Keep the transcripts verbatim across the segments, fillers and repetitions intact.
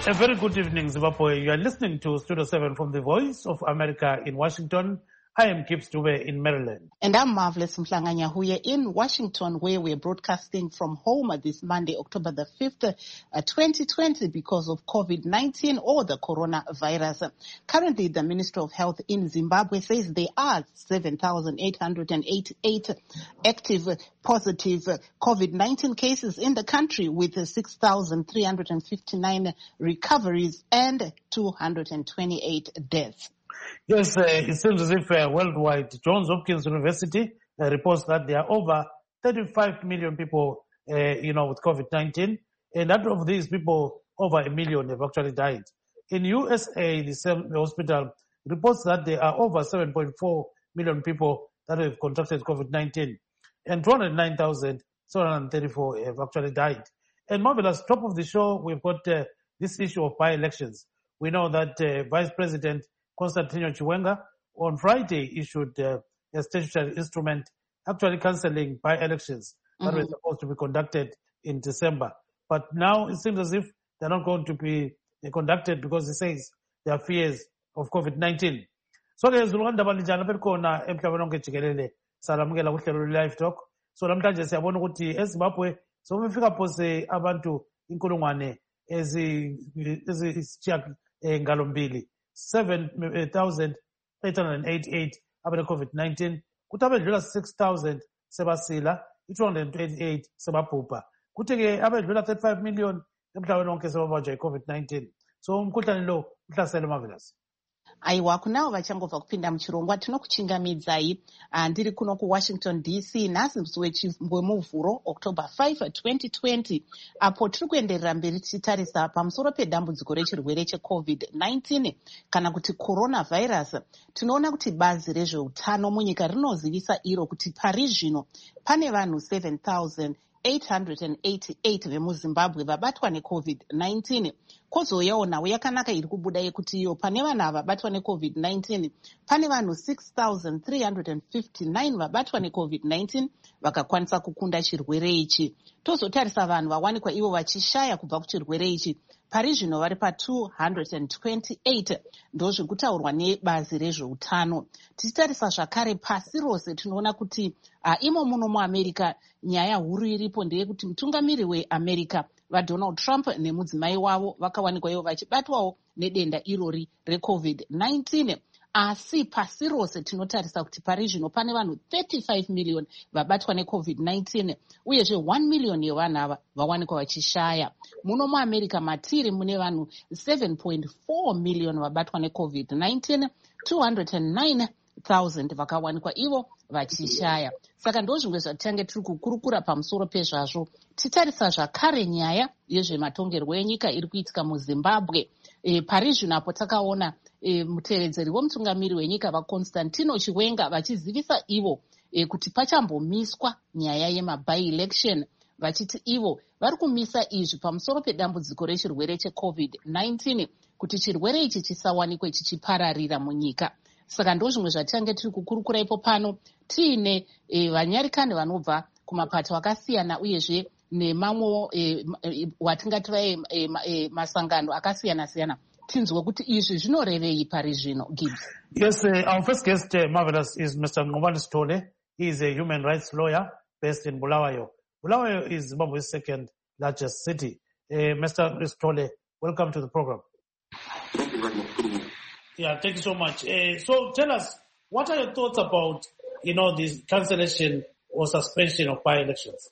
A very good evening, Zimbabwe. You are listening to Studio seven from the Voice of America in Washington. I am Gibbs Dube in Maryland. And I'm Marvelous Mhlanganyahuye in Washington, where we're broadcasting from home this Monday, October the fifth, uh, twenty twenty, because of COVID nineteen or the coronavirus. Currently, the Ministry of Health in Zimbabwe says there are seven thousand eight hundred eighty-eight active positive COVID nineteen cases in the country, with six thousand three hundred fifty-nine recoveries and two hundred twenty-eight deaths. Yes, uh, it seems as if uh, worldwide, Johns Hopkins University uh, reports that there are over thirty-five million people, uh, you know, with COVID nineteen, and out of these people, over a million have actually died. In U S A, the same hospital reports that there are over seven point four million people that have contracted COVID nineteen, and two hundred nine thousand seven hundred thirty-four have actually died. And Marvelous, top of the show, we've got uh, this issue of by-elections. We know that uh, Vice President Constantino Chiwenga on Friday issued uh, a statutory instrument actually cancelling by-elections that mm-hmm. were supposed to be conducted in December. But now it seems as if they're not going to be uh, conducted because he says there are fears of COVID nineteen. So ke zulukanda balijana bekhona emhlabeni wonke jikelele salamukela kuhlelo live talk. So namhlanje siyabona ukuthi eZimbabwe somefika phose abantu inkulungwane ezi ezishiya ngalombili seven thousand eight hundred eighty-eight abane COVID nineteen, kuthi abedlula six thousand sebasila, two hundred twenty-eight sebabhubha. Kuthi ke abedlula thirty-five million emhlabeni wonke sebabanjwa iCovid nineteen. So umkhuhlane lo uhlasele Marvelous. Aiwa, kunawo vachangobva kupinda muchirongwa tinokuchingamidzai ndiri kuno kuWashington D C nhasi musi wemuvhuro October fifth twenty twenty, apo tiri kuenderera mberi tichitarisa pamusoro pedambudziko rechirwere cheCovid nineteen kana kuti coronavirus. Tinoona kuti bazi rezveutano munyika rinozivisa iro kuti pari zvino pane vanhu seven thousand eight hundred eighty-eight vemuZimbabwe vabatwa neCovid nineteen. Kozouyawo nawo yakanaka iri kubuda yekuti iyo pane vanhu ava vabatwa neCovid nineteen pane vanhu six thousand three hundred fifty-nine vabatwa neCovid nineteen vakakwanisa kukunda chirwere ichi. Tozotarisa vanhu vawanikwa ivo vachishaya kubva kuchirwere ichi pari zvino vari pa two hundred twenty-eight, ndozviri kutaurwa nebazi rezveutano. Tichitarisa zvakare pasi rose tinoona kuti uh, imo muno muAmerica nyaya huru iripo ndeyekuti mutungamiri weAmerica vaDonald Trump nemudzimai wavo vakawanikwa ivo vachibatwawo nedenda irori reCovid nineteen. Asi pasi rose tinotarisa kuti pari zvino pane vanhu thirty-five million vabatwa neCovid nineteen, uyezve one million yevanhu ava vawanikwa vachishaya. Muno muAmerica matiri mune vanhu seven point four million vabatwa neCovid nineteen, two hundred nine thousand vakawanikwa ivo vachishaya. Saka ndozvimwe zvatichange tiri kukurukura pamusoro pezvazvo. Titarisa zvakare nyaya yezvematongerwo enyika iri kuitika muZimbabwe. E, pari zvino apo takaona e, mutevedzeri womutungamiri wenyika vaConstantino Chiwenga vachizivisa ivo e, kuti pachambomiswa nyaya yemaby-election, vachiti ivo vari kumisa izvi pamusoro pedambudziko rechirwere cheCovid nineteen kuti chirwere ichi chisawanikwe chichipararira munyika. Saka ndozvimwe zvatichange tiri kukurukura ipo pano tiine e, vanyarikani vanobva kumapato akasiyana uyezve nemamwe e, e, watingati vae e, e, masangano akasiyana siyana. Tinzwe kuti izvi zvinorevei pari zvino, Gibbs? Yes, uh, our first guest, uh, Marvelous, is Mister Ngubani Sithole. He is a human rights lawyer based in Bulawayo. Bulawayo is Zimbabwe's second largest city. Uh, Mister Sithole, welcome to the program. Thank you very much. Yeah, thank you so much. Uh, so tell us, what are your thoughts about, you know, this cancellation or suspension of by-elections?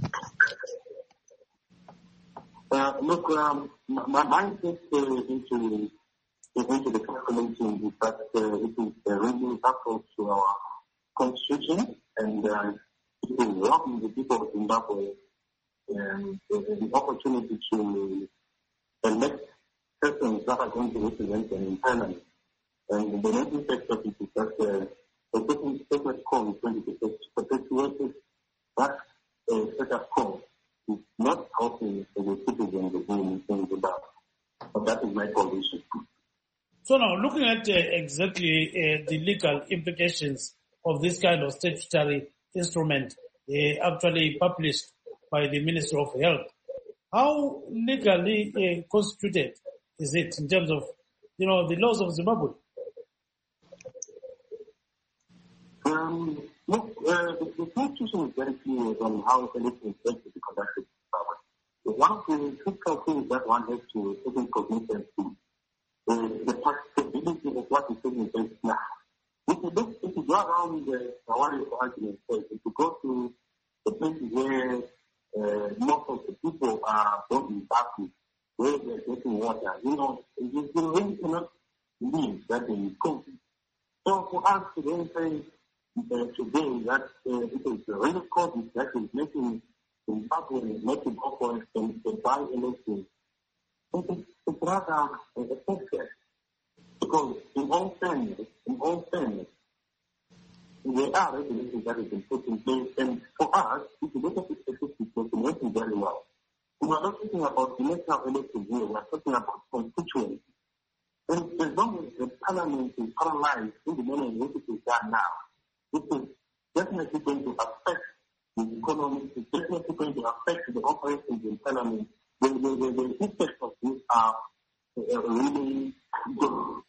Uh, look, um, my mind is uh, into, into the cancellation is that uh, it is uh, really baffled to our constitution, and uh, it is robbing the people of Zimbabwe um, the, the opportunity to elect persons that are going to represent them in Parliament. And the main effect of it is that uh, the second statement call is going to perpetuate that uh, status quo is not helping the citizens of Zimbabwe. But that is my position. So now, looking at uh, exactly uh, the legal implications of this kind of statutory instrument uh, actually published by the Ministry of Health, how legally uh, constituted is it in terms of, you know, the laws of Zimbabwe? Um, look, uh, the, the constitution is very clear on how elections are to be conducted in Zimbabwe. One of the critical things that one has to take into consideration is the practicability of what is taking place now. If you look, if you go around the Hawaiian argument, if you go to the places where uh, most of the people are going back, where they're getting water, you know, you really cannot believe that they will come. So for us to then say uh, today that uh, it is the real cause that is making Zimbabwe not to go for the by-election, it's rather a success. Because in all fairness, in all fairness, there are regulations that have been put in place, and for us, if you look at the statistics, we're working very well. We are not talking about the national elections here, we are talking about constituency. And as long as the parliament is paralyzed in the manner in which it is done now, it is definitely going to affect the economy, it's definitely going to affect the operations in parliament. The, the, the, the effects of this are uh, really good.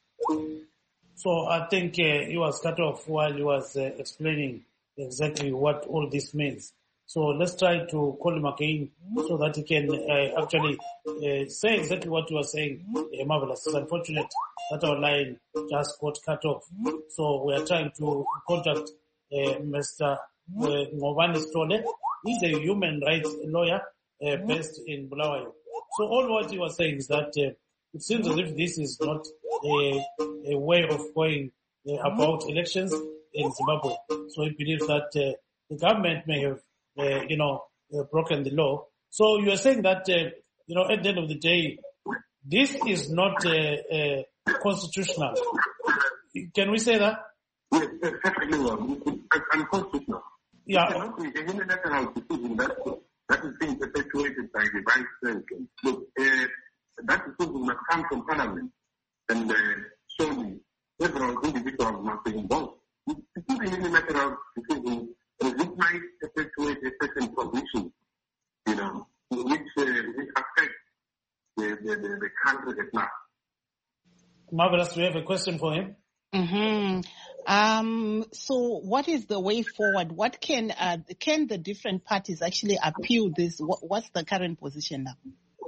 So I think uh, he was cut off while he was uh, explaining exactly what all this means. So let's try to call him again so that he can uh, actually uh, say exactly what you were saying. Uh, marvelous. It's unfortunate that our line just got cut off. So we are trying to contact uh, Mister Uh, Ngobani Stole. He's a human rights lawyer uh, based in Bulawayo. So all what he was saying is that uh, it seems as if this is not a, a way of going uh, about elections in Zimbabwe. So he believes that uh, the government may have, uh, you know, uh, broken the law. So you are saying that, uh, you know, at the end of the day, this is not uh, uh, constitutional. Can we say that? Yes, perfectly well. It's unconstitutional. Yeah. It cannot be a unilateral decision that, that is being perpetuated by the vice president. Look, uh, that decision must come from parliament, and uh, surely several individuals must be involved. It's not a unilateral decision, and it might perpetuate a certain position, you know, which, uh, which affects the, the, the, the country at large. Marvelous, we have a question for him. Mm-hmm. Um, so what is the way forward? What can uh, can the different parties actually appeal this? What, what's the current position now?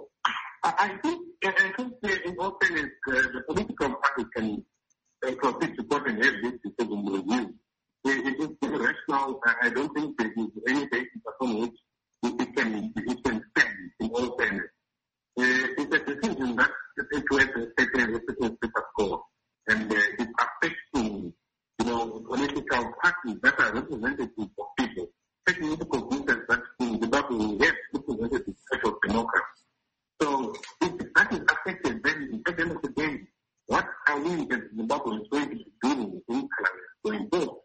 I think I think uh, in all fairness, uh, the political parties can uh, proceed to court and have this decision reviewed. It is rational. I don't think there is any basis upon which it can it can stand in all fairness. Uh, it's a decision that perpetuates a certain status quo, and uh, it's affecting, you know, political parties that are representative of people. Taking into consideration that in Zimbabwe we have representative set of democrats. So if that is affected, then at the end of the day, what are we as Zimbabwe is going to be doing in going forward?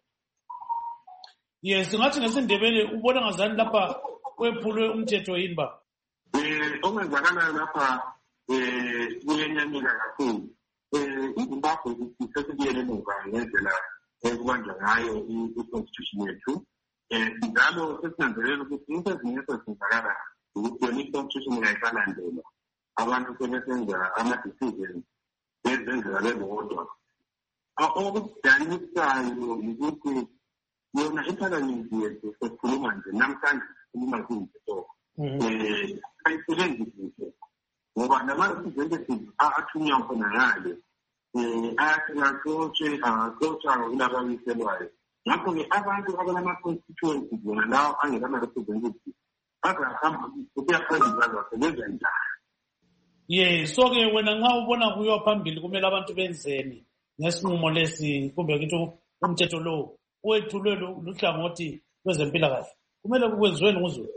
Yes, ngathi ngesindebele ubona ngazani lapha kwephulwe umthetho yini ba? Eh okwenzakala lapha eh kuyenyanyeka kakhulu. Eh iZimbabwe isesibuyele emuva ngendlela ekubanjwa ngayo i-constitution yethu. Eh njalo sesinanzelela ukuthi into ezinye ezenzakala ukuthi yona i-constitution yayisalandela. Abantu sebesenza ama-decisions bezenzela bebodwa. Okudanisayo ukuthi yona iparliament yethu sesikhuluma nje namhlanje sikhuluma kuyinto eh ayisebenzisi ngoba nama-representatives athunywa khona ngale eh ayaxotshe axotsha ngolababiselwayo. Ngakho-ke abantu abalama-constituency bona lawo angelama-representatives bazahamba ukuyaphambili bazasebenza njani. Ye, so-ke wena nxa ubona kuyiwa phambili kumele abantu benzeni ngesinqumo lesi kumbe kithi umthetho lo wethulwe luhlangothi lwezempilakahle kumele kwenziweni nguzulu.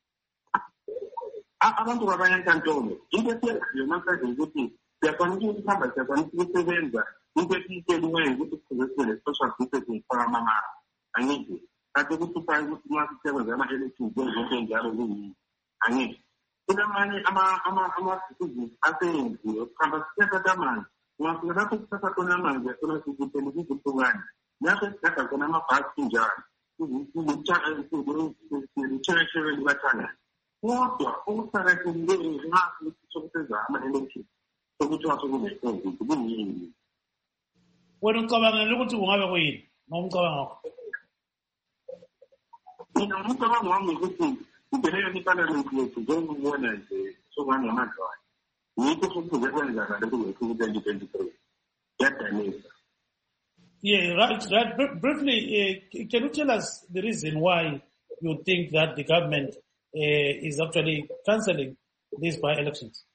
Abantu babanye enkantolo into esiyenzayo namhlanje ukuthi siyakwanisa ukuhamba siyakwanisa ukusebenza into esiyitsheliweyo ukuthi sikhuzesele social distancing faka amamara angithi kade kuhluphayo ukuthi uma sisebenza ama-elections zonke njalo kuyini angithi kunamanye ama-decisions aseyenziwe kuhamba sithatha amanzi ungafika lapho sithatha khona amanzi yasona sikuthele kuzihlukane lapho sithatha khona amabhasi njalo lutsheleshele lukathangane kodwa okuqakathekileyo nxa sokusenza ama-elections sokuthiwa sekune-COVID kuyini. Wena ucabangela ukuthi kungabe kuyini noma ucabanga ngakho? Mina umcabango wami ukuthi ibheleyo iparliament yethu njengokubona nje sokungangamadlwana. Yikho sokuze kwenzakala kulokhu ku-twenty twenty-three. Yadanisa. Yeah, right, right. Br- briefly, uh, can you tell us the reason why you think that the government uh, is actually cancelling these by-elections?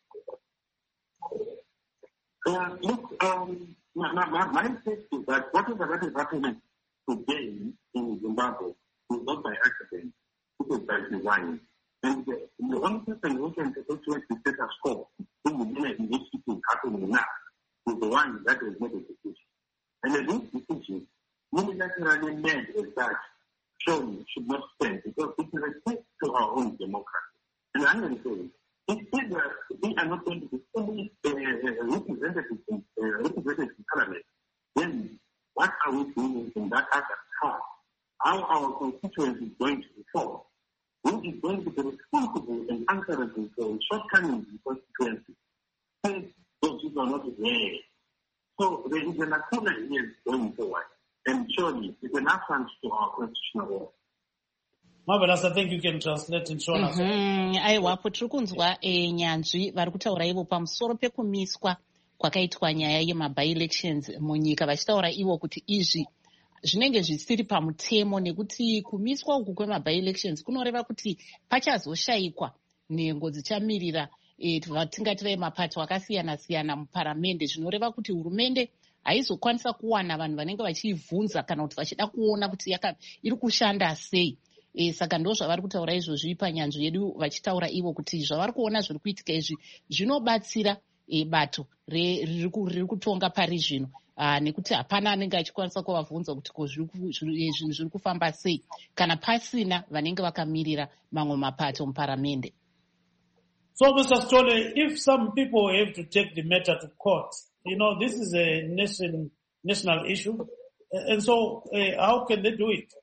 Uh, look, um, my, my, my my take is that whatever that is happening today in Zimbabwe is not by accident. It is by design. And the, the only person who can perpetuate the status quo in the minute in which it is happening now is the one that has made a decision. And this decision, unilaterally made as such, surely should not stand because it is a threat to our own democracy. And I'm going to say, if we are not going to be fully uh, represented in, uh, represented in Parliament, then what are we doing in that other part? How our constituency is going to be formed? Who is going to be responsible and answerable for shortcomings in constituency? Since those people are not there. So there is an lacuna here going forward, and surely it's an affront to our constitutional order. Marvelous, I think you can translate in short. Aiwapo tiri kunzwa nyanzvi vari kutaura ivo pamusoro pekumiswa kwakaitwa nyaya yemabi-elections munyika, vachitaura ivo kuti izvi zvinenge zvisiri pamutemo nekuti kumiswa uku kwemabi-elections kunoreva kuti pachazoshayikwa nhengo dzichamirira vatingatirei mapato akasiyana-siyana muparamende, zvinoreva kuti hurumende haizokwanisa kuwana vanhu vanenge vachiibvunza kana kuti vachida kuona kuti iri kushanda sei. E, saka ndo zvavari kutaura izvozvi panyanzvi yedu, vachitaura ivo kuti zvavari kuona zviri kuitika izvi zvinobatsira e, bato riri kutonga pari zvino, nekuti hapana anenge achikwanisa kuvabvunza kuti ko zvinhu zviri kufamba sei kana pasina vanenge vakamirira mamwe mapato muparamende. So, Mister Stole, if some people have to take the matter to court, you know, this is a nation, national issue, and so uh, how can they do it?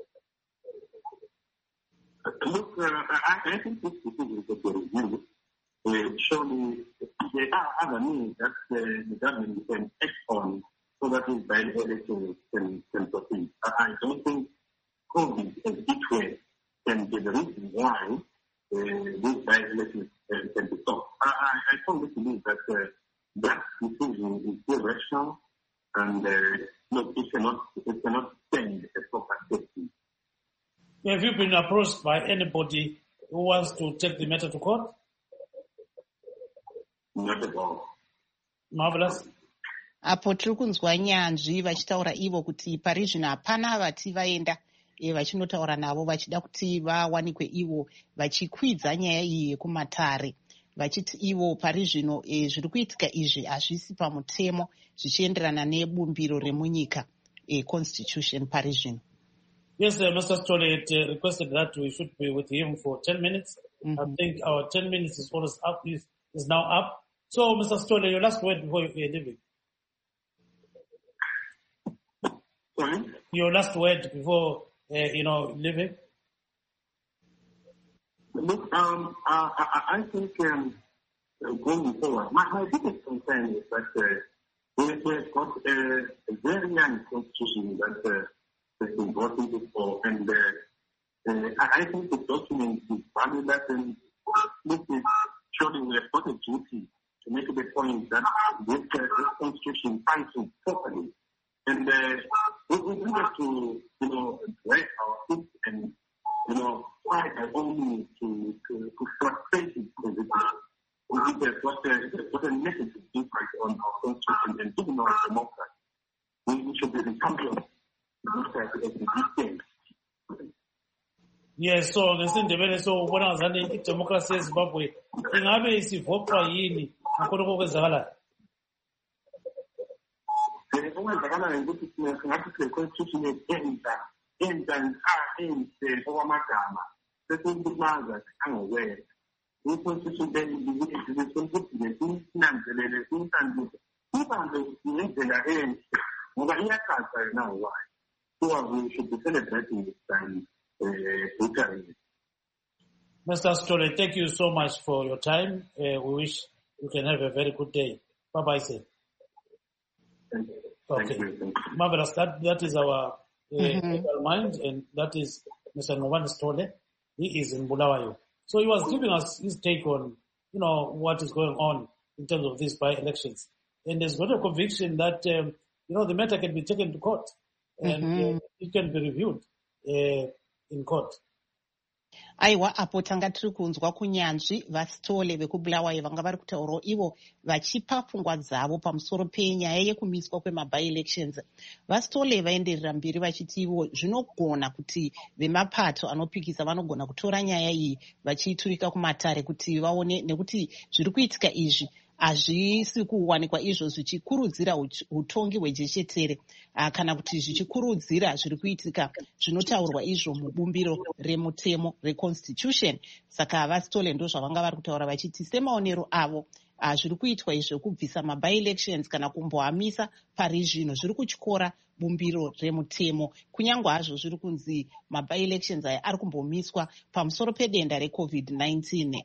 Look, uh, I, I think this decision that they review, uh, surely there are other means that uh, the government can act on so that this by-election can, can proceed. I, I don't think COVID in each way can be the reason why uh, this by-election uh, can be stopped. I, I, I firmly believe that uh, that decision is irrational and uh, look, it cannot, it cannot stand a proper safety. Have you been approached by anybody who wants to take the matter to court? Not at all. Marvelous. Apo tiri kunzwa nyanzvi vachitaura ivo kuti pari zvino hapana vati vaenda e, vachinotaura navo vachida kuti vawanikwe ivo vachikwidza nyaya iyi yekumatare, vachiti ivo pari zvino e, zviri kuitika izvi hazvisi pamutemo zvichienderana nebumbiro remunyika, e, constitution pari zvino. Yes, uh, Mister Stole had uh, requested that we should be with him for ten minutes. Mm-hmm. I think our ten minutes is almost up, is, is now up. So, Mister Stole, your last word before you're leaving. Sorry? Your last word before, uh, you know, leaving. Look, um, uh, I, I think um, going forward, my, my biggest concern is that uh, we, we've got uh, a very young constitution that uh, has been brought into force, and uh, uh, I think the document is valueless, and this is surely we have got a duty to make the point that this, uh, this constitution functions properly. And uh, we, we need to, you know, drag our feet and, you know, try by all means to, to, to frustrate the position. We think there's got a, there's got a negative impact on our constitution and even our democracy. We, we should be the champions. Yes, so ngesindebele so ubona ngazani idemocracy eZimbabwe ingabe isivopha yini ngakho okwenzakala. Okwenzakala ukuthi singathi le constitution entsha entsha enhle okwamagama sesikumaza angokwenza. I-constitution leyisokuthi sinanzelele sinhlanzeke ibambe ngendlela enhle ngoba iyachaza yona ngokwayo. So we should be celebrating this time. Uh, Mister Stole, thank you so much for your time. Uh, we wish you can have a very good day. Bye-bye, sir. Thank you. Okay. Thank you. Thank you. Marvelous. That, that is our uh, Mhm. mind, and that is Mister Ngobani Stole. He is in Bulawayo. So he was giving us his take on, you know, what is going on in terms of these by-elections. And there's got a conviction that, um, you know, the matter can be taken to court and Mhm. uh, it can be reviewed uh, in court. Aiwa, apo tanga tiri kunzwa kunyanzvi vaStole vekubulawayo vanga vari kutaurawo ivo vachipa pfungwa dzavo pamusoro penyaya yekumiswa kwemabi-elections. VaStole vaenderera mberi vachiti ivo zvinogona kuti vemapato anopikisa vanogona kutora nyaya iyi vachiiturika kumatare kuti vaone, nekuti zviri kuitika izvi hazvisi kuwanikwa izvo zvichikurudzira utongi hwejechetere kana kuti zvichikurudzira zviri kuitika zvinotaurwa izvo mubumbiro remutemo reconstitution. Saka vaStole ndo zvavanga vari kutaura vachiti semaonero avo zviri kuitwa izvo kubvisa mabi-elections kana kumboamisa pari zvino zviri kutyora bumbiro remutemo, kunyange hazvo zviri kunzi mabi-elections aya ari kumbomiswa pamusoro pedenda recovid nineteen.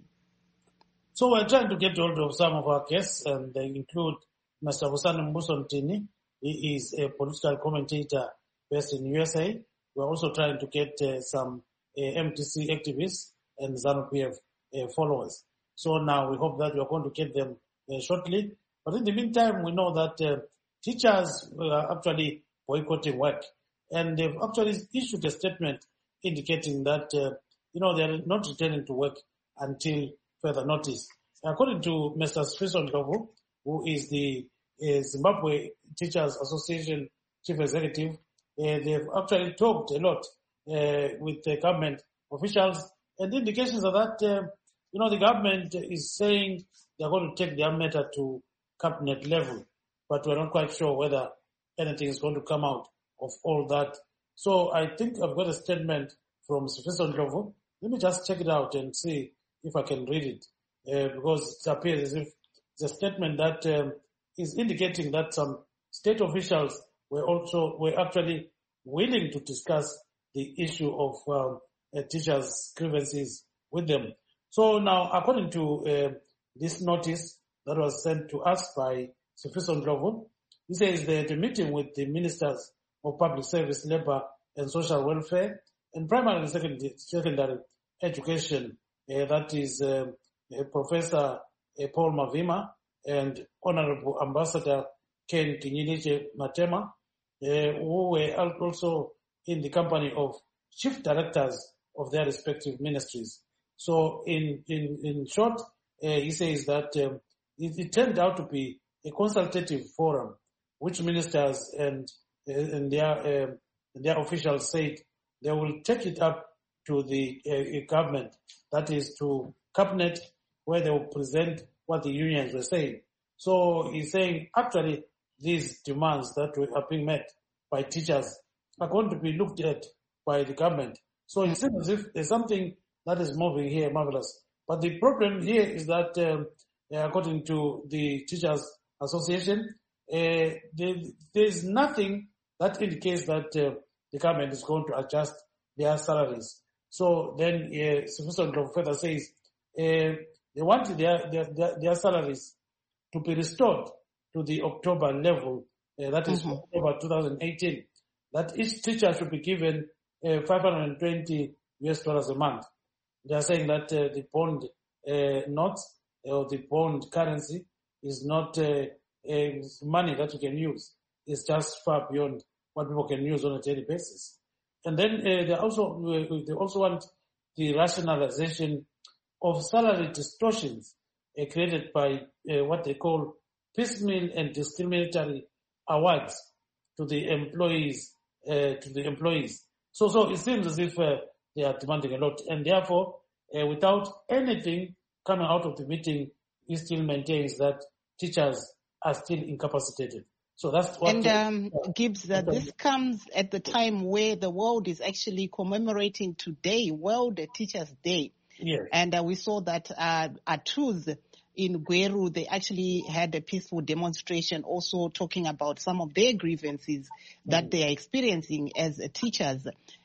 So we're trying to get hold of some of our guests, and they include Mister Vusani Mbuso Mtini. He is a political commentator based in U S A. We're also trying to get uh, some uh, M T C activists and ZANU-P F uh, followers. So now we hope that we're going to get them uh, shortly. But in the meantime, we know that uh, teachers are actually boycotting work, and they've actually issued a statement indicating that, uh, you know, they're not returning to work until further notice. According to Mister Sfiso Ndlovu, who is the uh, Zimbabwe Teachers Association Chief Executive, uh, they've actually talked a lot uh, with the government officials, and indications are that, uh, you know, the government is saying they're going to take their matter to cabinet level, but we're not quite sure whether anything is going to come out of all that. So I think I've got a statement from Sfiso Ndlovu. Let me just check it out and see if I can read it, uh, because it appears as if it's a statement that um, is indicating that some state officials were also were actually willing to discuss the issue of um, uh, teachers' grievances with them. So now, according to uh, this notice that was sent to us by Sfiso Ndlovu, he says that the meeting with the ministers of public service, labor and social welfare, and primary and secondary, secondary education, Uh, that is uh, uh, Professor uh, Paul Mavima and Honorable Ambassador Ken Kinyiliche Matema, uh, who were also in the company of chief directors of their respective ministries. So in in, in short, uh, he says that um, it, it turned out to be a consultative forum, which ministers and, uh, and their, uh, their officials said they will take it up to the uh, government, that is to cabinet, where they will present what the unions were saying. So he's saying actually these demands that are being met by teachers are going to be looked at by the government. So it seems as if there's something that is moving here, marvelous. But the problem here is that um, according to the Teachers Association, uh, there, there's nothing that indicates that uh, the government is going to adjust their salaries. So then, uh, Sfiso Ndlovu further says uh, they want their, their their their salaries to be restored to the October level, uh, that is mm-hmm. October twenty eighteen. That each teacher should be given uh, five hundred twenty U S dollars a month. They are saying that uh, the bond uh, notes or the bond currency is not uh, uh, money that you can use. It's just far beyond what people can use on a daily basis. And then uh, they also uh, they also want the rationalization of salary distortions uh, created by uh, what they call piecemeal and discriminatory awards to the employees. Uh, to the employees. So, so it seems as if uh, they are demanding a lot, and therefore, uh, without anything coming out of the meeting, he still maintains that teachers are still incapacitated. So that's what. And um, Gibbs, uh, this comes at the time where the world is actually commemorating today, World Teachers Day. Yes. And uh, we saw that uh, at Truth in Gweru, they actually had a peaceful demonstration also talking about some of their grievances that mm-hmm. they are experiencing as uh, teachers.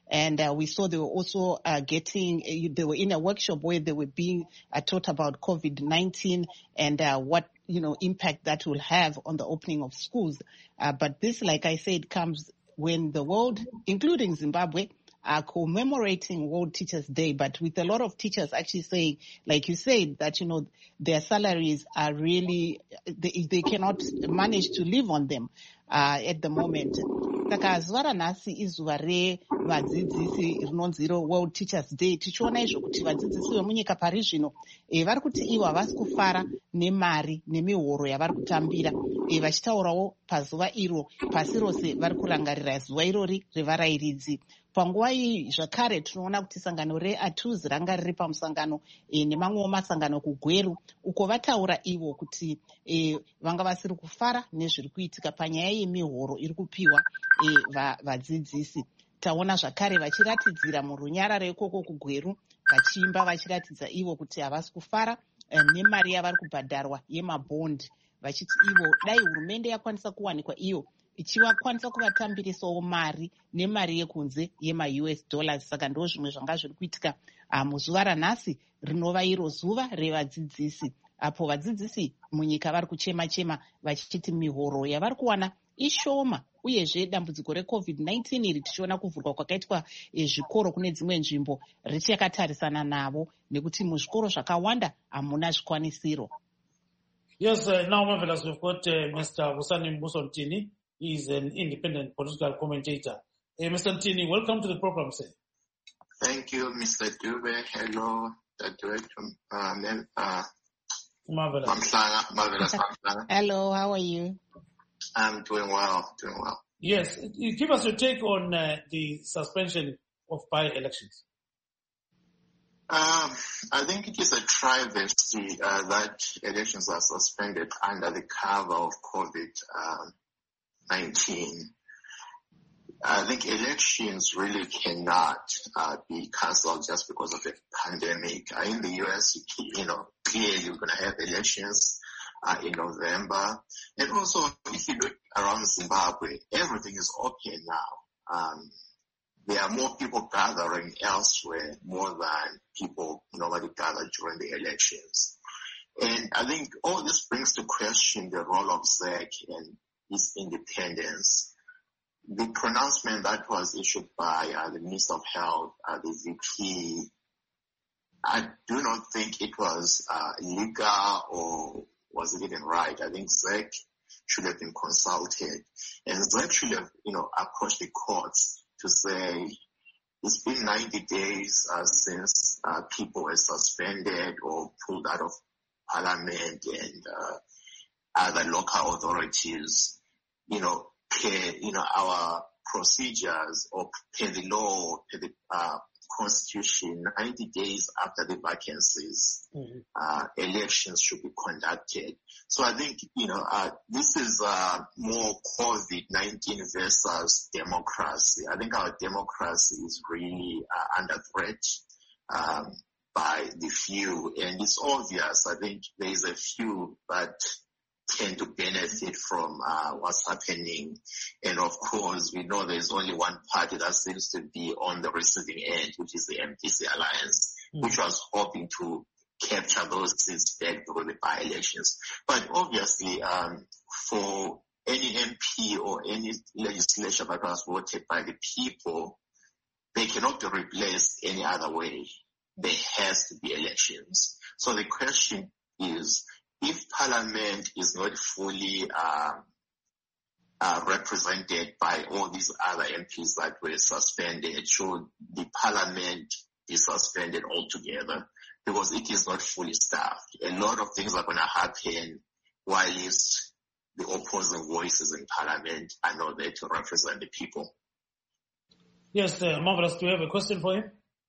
And uh, we saw they were also uh, getting, uh, they were in a workshop where they were being uh, taught about COVID nineteen and uh, what, you know, impact that will have on the opening of schools. Uh, but this, like I said, comes when the world, including Zimbabwe, are commemorating World Teachers Day, but with a lot of teachers actually saying, like you said, that, you know, their salaries are really, they, they cannot manage to live on them uh, at the moment. Saka zuva ranhasi izuva revadzidzisi rinonzi iro World Teachers Day. Tichiona izvo kuti vadzidzisi vemunyika pari zvino e, vari kuti ivo havasi kufara nemari nemihoro yavari kutambira, e, vachitaurawo pazuva iro pasi rose vari kurangarira zuva irori revarairidzi. Panguva iyi zvakare tinoona kuti sangano reATUZ ranga riri pamusangano e, nemamwewo masangano kuGweru, uko vataura ivo kuti e, vanga vasiri kufara nezviri kuitika panyaya yemihoro iri kupiwa e, vadzidzisi. Taona zvakare vachiratidzira murunyararo ikoko kuGweru, vachiimba vachiratidza ivo kuti havasi kufara e, nemari yavari kubhadharwa yemabhondi, vachiti ivo dai hurumende yakwanisa kuwanikwa iyo ichivakwanisa kuvatambirisawo mari nemari yekunze yema-U S dollars. Saka ndo zvimwe zvanga zviri kuitika uh, muzuva ranhasi rinova iro zuva revadzidzisi, apo vadzidzisi munyika vari kuchema-chema vachiti mihoro yavari kuwana ishoma, uyezve dambudziko reCovid nineteen iri tichiona kuvhurwa kwakaitwa e, zvikoro kune dzimwe nzvimbo richakatarisana navo nekuti muzvikoro zvakawanda hamuna zvikwanisiro. Yes, uh, now marvelous, we've got uh, Mister Vusani Mbuso Mtini. He is an independent political commentator. Uh, Mister Mtini, welcome to the program, sir. Thank you, Mister Dube. Hello, the director. Uh, uh, Marvelous. Mamhlanga, marvelous Mamhlanga. Hello, how are you? I'm doing well, doing well. Yes, give us your take on uh, the suspension of by-elections. Um, I think it is a travesty uh, that elections are suspended under the cover of COVID nineteen. I think elections really cannot uh, be cancelled just because of the pandemic. Uh, in the U S, you know, clearly you're going to have elections uh, in November. And also, if you look around Zimbabwe, everything is open now. Um, there are more people gathering elsewhere, more than people normally gather during the elections. And I think all this brings to question the role of Z E C and its independence. The pronouncement that was issued by uh, the Minister of Health, uh, the V P, I do not think it was uh, legal or was it even right. I think Z E C should have been consulted, and Z E C should have, you know, approached the courts to say it's been ninety days uh, since uh, people were suspended or pulled out of parliament and uh, other local authorities, you know, per, you know, our procedures or per the law, per the uh, constitution, ninety days after the vacancies, mm-hmm. uh, elections should be conducted. So I think, you know, uh, this is uh, more COVID nineteen versus democracy. I think our democracy is really uh, under threat um, by the few, and it's obvious. I think there is a few that tend to benefit from uh, what's happening. And of course, we know there's only one party that seems to be on the receiving end, which is the M D C Alliance, mm. which was hoping to capture those seats back through the by-elections. But obviously, um, for any M P or any legislation that was voted by the people, they cannot be replaced any other way. There has to be elections. So the question is, if Parliament is not fully uh, uh, represented by all these other M Ps that were suspended, should the Parliament be suspended altogether? Because it is not fully staffed. A lot of things are going to happen while the opposing voices in Parliament are not there to represent the people. Yes, uh, Marvelous, do you have a question for him?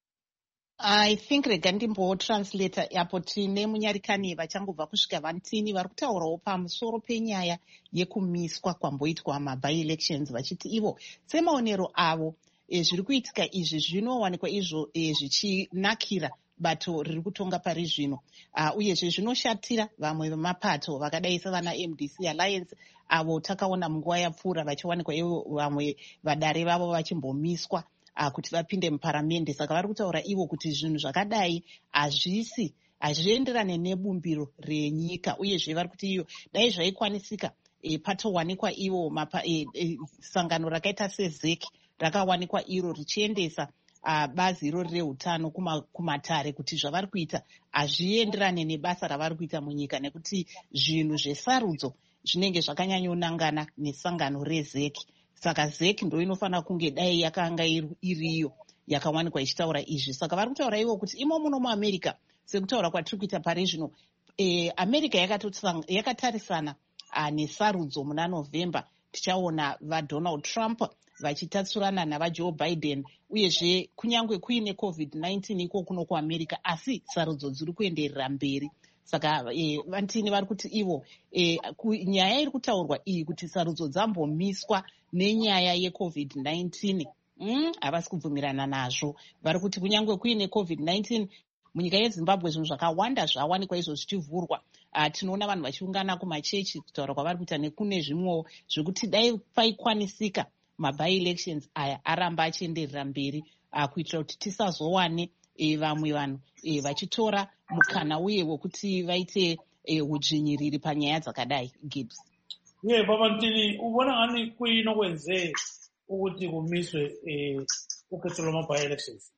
I think rega ndimbotranslator apo tine munyarikani vachangobva kusvika vantini vari kutaurawo pamusoro penyaya yekumiswa kwamboitwa maby-elections vachiti ivo semaonero avo e, zviri kuitika izvi zvinowanikwa izvo e, zvichinakira bato riri kutonga pari zvino uh, uyezve zvinoshatira vamwe vemapato vakadai savana M D C Alliance avo takaona munguva yapfuura vachiwanikwa ivo vamwe vadare vavo vachimbomiswa uh, kuti vapinde muparamende. Saka vari kutaura ivo kuti zvinhu zvakadai hazvisi hazvienderane nebumbiro renyika, uyezve vari kuti iyo dai zvaikwanisika e, patowanikwa ivo mapa, e, e, sangano rakaita sezeki rakawanikwa iro richiendesa uh, bazi irori reutano kuma, kumatare kuti zvavari kuita hazvienderane nebasa ravari kuita munyika, nekuti zvinhu zvesarudzo zvinenge zvakanyanyonangana nesangano rezeki. Saka zeki ndo inofanira kunge dai yakanga iriyo yakawanikwa ichitaura izvi. Saka vari kutaura ivo kuti imo muno muamerica sekutaura kwatiri kuita pari zvino, e, america yakatarisana uh, nesarudzo muna november. Tichaona vadonald trump vachitatsurana navajoe biden, uyezve kunyange kuine covid nineteen iko kuno kuamerica, asi sarudzo dziri kuenderera mberi. Saka vantini e, vari kuti ivo e, nyaya iri kutaurwa iyi kuti sarudzo dzambomiswa nenyaya yecovid nineteen mm, havasi kubvumirana nazvo. Vari kuti kunyange kuine covid nineteen munyika yezimbabwe zvinhu zvakawanda zvawanikwa izvo zvichivhurwa. Uh, tinoona vanhu vachiungana kumachechi kutaura kwavari kuita nekune zvimwewo zvekuti dai paikwanisika maby elections aya aramba achienderera mberi uh, kuitira kuti tisazowane e, vamwe vanhu e, vachitora mukana uye wekuti vaite udzvinyiriri e, panyaya dzakadai. Gibbs. Ye baba Ntini, ubona ngani kuyinokwenze ukuthi kumiswe e, ukhetho lwama-by elections?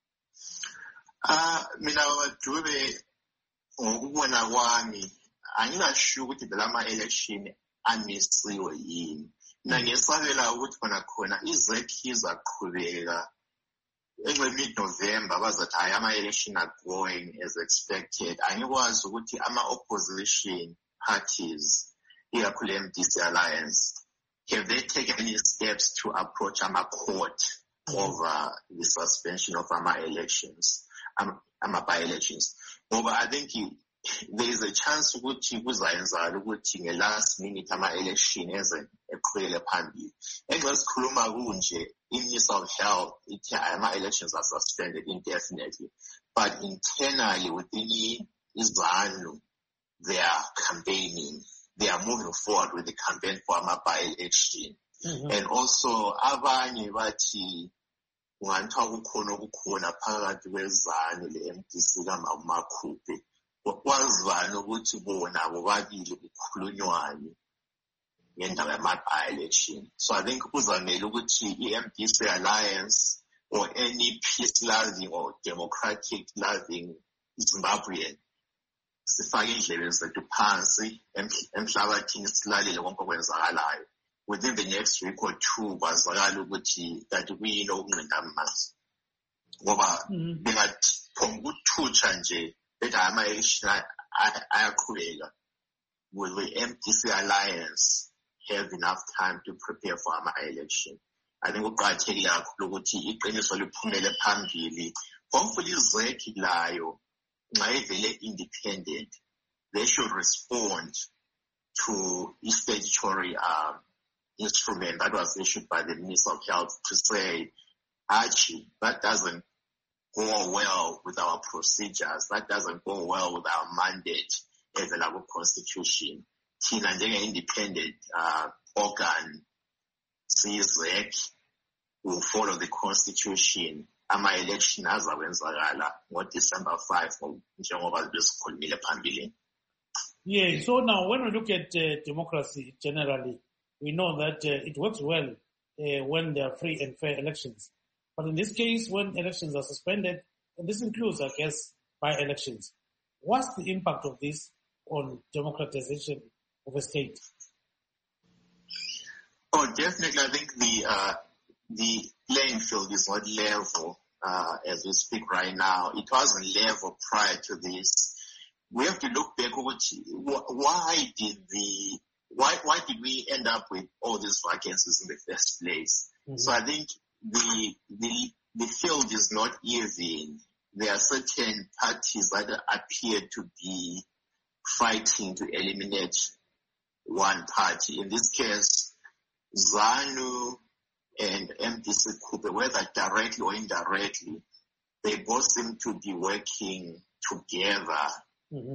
Ah, mina Dube, ngokubona kwami angingasho ukuthi phela ama-election amisiwe yini. Mina ngesabela ukuthi khona khona izekhi izaqhubeka enxe mid-November bazathi hayi ama-election are going as expected. Angikwazi ukuthi ama-opposition parties, ikakhulu M D C Alliance, have they taken any steps to approach ama-court over the suspension of ama-elections? ama-by-elections. Ngoba I think there is a chance ukuthi kuzayenzala ukuthi nge-last minute ama-election eze eqhubekele phambili. Enxa sikhuluma kunje, i-Minister of Health ithi ama-elections are suspended indefinitely. But internally within ZANU, they are campaigning. They are moving forward with the campaign for ama-by-election. Mm-hmm. And also abanye bathi ungathiwa kukhona okukhona phakathi kwezanu le-M D C kamakhuphe, kwazibani ukuthi bona bobabili kukhulunywane ngendaba yama-by-election. So I think kuzamele ukuthi i-M D C Alliance or any peace-loving or democratic-loving Zimbabwean sifake indlebe zethu phansi emhlabathini silalele konke okwenzakalayo. Within the next week or two, bazakala ukuthi kanti kuyini okunqinda manje. Ngoba bengathi phonga ukuthutsha nje bethi ama-election ayaqhubeka. Will the M D C Alliance have enough time to prepare for ama-election? I think kuqakathekile kakhulu ukuthi iqiniso liphumele phambili. Hopefully izekhi layo nxa ivele independent, they should respond to a statutory um, instrument that was issued by the Minister of Health to say, Archie, that doesn't go well with our procedures, that doesn't go well with our mandate as a level constitution. Thina njenge-independent uh, organ, C Z E C, will follow the constitution. Ama-election azawenzakala ngo-December fifth njengoba besikhulumile phambili. Yeah, so now when we look at uh, democracy generally, we know that uh, it works well uh, when there are free and fair elections. But in this case, when elections are suspended, and this includes, I guess, by-elections, what's the impact of this on democratization of a state? Oh, definitely. I think the uh, the playing field is not level uh, as we speak right now. It wasn't level prior to this. We have to look back. Why did the Why why did we end up with all these vacancies in the first place? Mm-hmm. So I think the the the field is not even. There are certain parties that appear to be fighting to eliminate one party. In this case, ZANU and M D C Kupe, whether directly or indirectly, they both seem to be working together. Mm-hmm.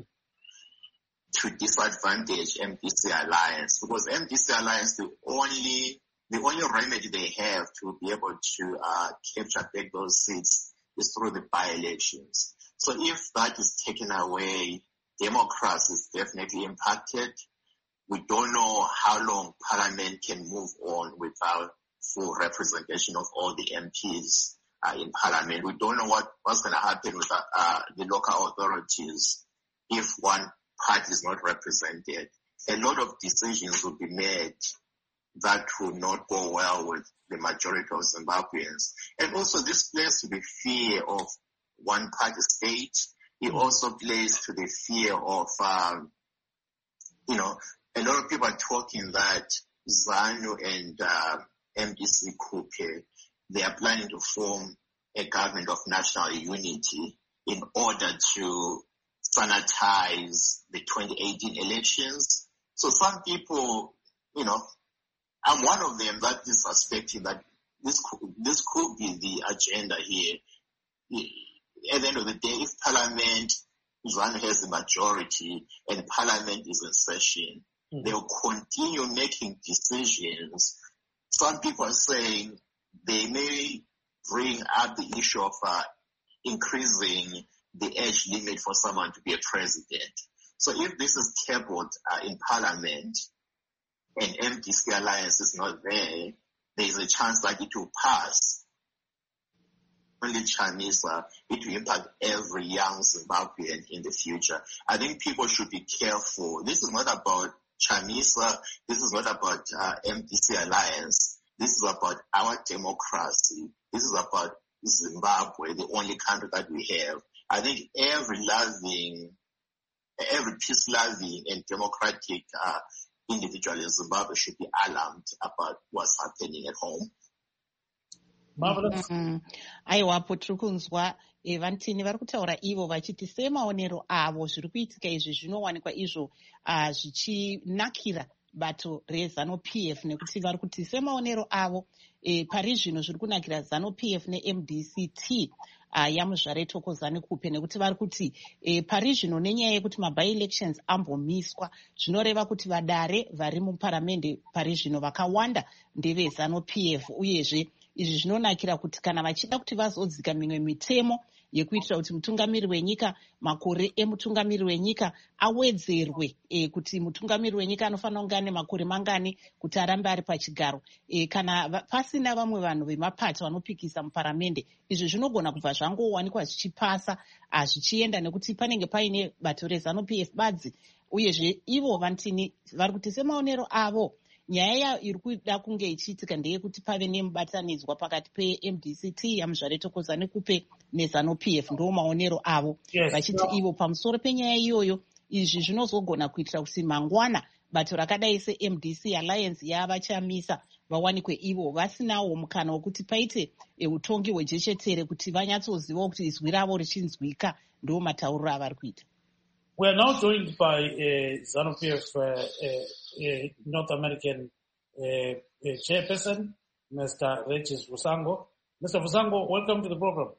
To disadvantage M D C Alliance, because M D C Alliance, the only the only remedy they have to be able to uh, capture back those seats is through the by-elections. So if that is taken away, democracy is definitely impacted. We don't know how long Parliament can move on without full representation of all the M Ps uh, in Parliament. We don't know what, what's going to happen with uh, uh, the local authorities if one party is not represented. A lot of decisions will be made that will not go well with the majority of Zimbabweans. And also this plays to the fear of one-party state. It also plays to the fear of, um, you know, a lot of people are talking that ZANU and uh, M D C Coupe, they are planning to form a government of national unity in order to sanitize the twenty eighteen elections. So some people, you know, I'm one of them that is suspecting that this could, this could be the agenda here. At the end of the day, if Parliament, ZANU has the majority and Parliament is in session, mm-hmm. they will continue making decisions. Some people are saying they may bring up the issue of uh, increasing the age limit for someone to be a president. So if this is tabled uh, in Parliament and M D C alliance is not there, there is a chance that it will pass. Only Chamisa, it will impact every young Zimbabwean in the future. I think people should be careful. This is not about Chamisa. This is not about uh, M D C alliance. This is about our democracy. This is about Zimbabwe, the only country that we have. I think every loving, every peace-loving and democratic uh, individual in Zimbabwe should be alarmed about what's happening at home. Marvelous. Mm. Aiwapo tiri kunzwa vantini vari kutaura ivo vachiti semaonero avo zviri kuitika izvi zvinowanikwa izvo uh, zvichinakira bato rezanu P F nekuti vari kuti semaonero avo e, pari zvino zviri kunakira zanu P F ne-M D C T uh, yamuzvare Thokozani Kupe nekuti vari kuti e, pari zvino nenyaya yekuti maby elections ambomiswa zvinoreva kuti vadare vari muparamende pari zvino vakawanda ndeve zanu P F uyezve izvi zvinonakira kuti kana vachida kuti vazodzika mimwe mitemo yekuitira kuti mutungamiri wenyika makore emutungamiri wenyika awedzerwe e, kuti mutungamiri wenyika anofanira kunge ane makore mangani kuti arambe ari pachigaro e, kana va, pasina vamwe vanhu vemapato vanopikisa muparamende izvi zvinogona kubva zvangowanikwa zvichipasa zvichienda nekuti panenge paine bato rezanu P F badzi uyezve ivo vantini vari kuti semaonero avo nyaya iri kuda kunge ichiitika ndeyekuti pave nemubatanidzwa pakati pe-M D C T yamuzvare Thokozani Kupe nezanu P F ndo maonero avo vachiti yes, ivo pamusoro penyaya iyoyo izvi zvinozogona kuitira kuti mangwana bato rakadai se-M D C alliance yavachamisa vawanikwe ivo vasinawo mukana wekuti paite utongi hwejechetere kuti vanyatsozivawo kuti izwi ravo richinzwika ndo matauriro avari kuita. We are now joined by uh, ZANU P F uh, uh, uh, North American uh, uh, chairperson, Mister Regis Vusango. Mister Vusango, welcome to the program.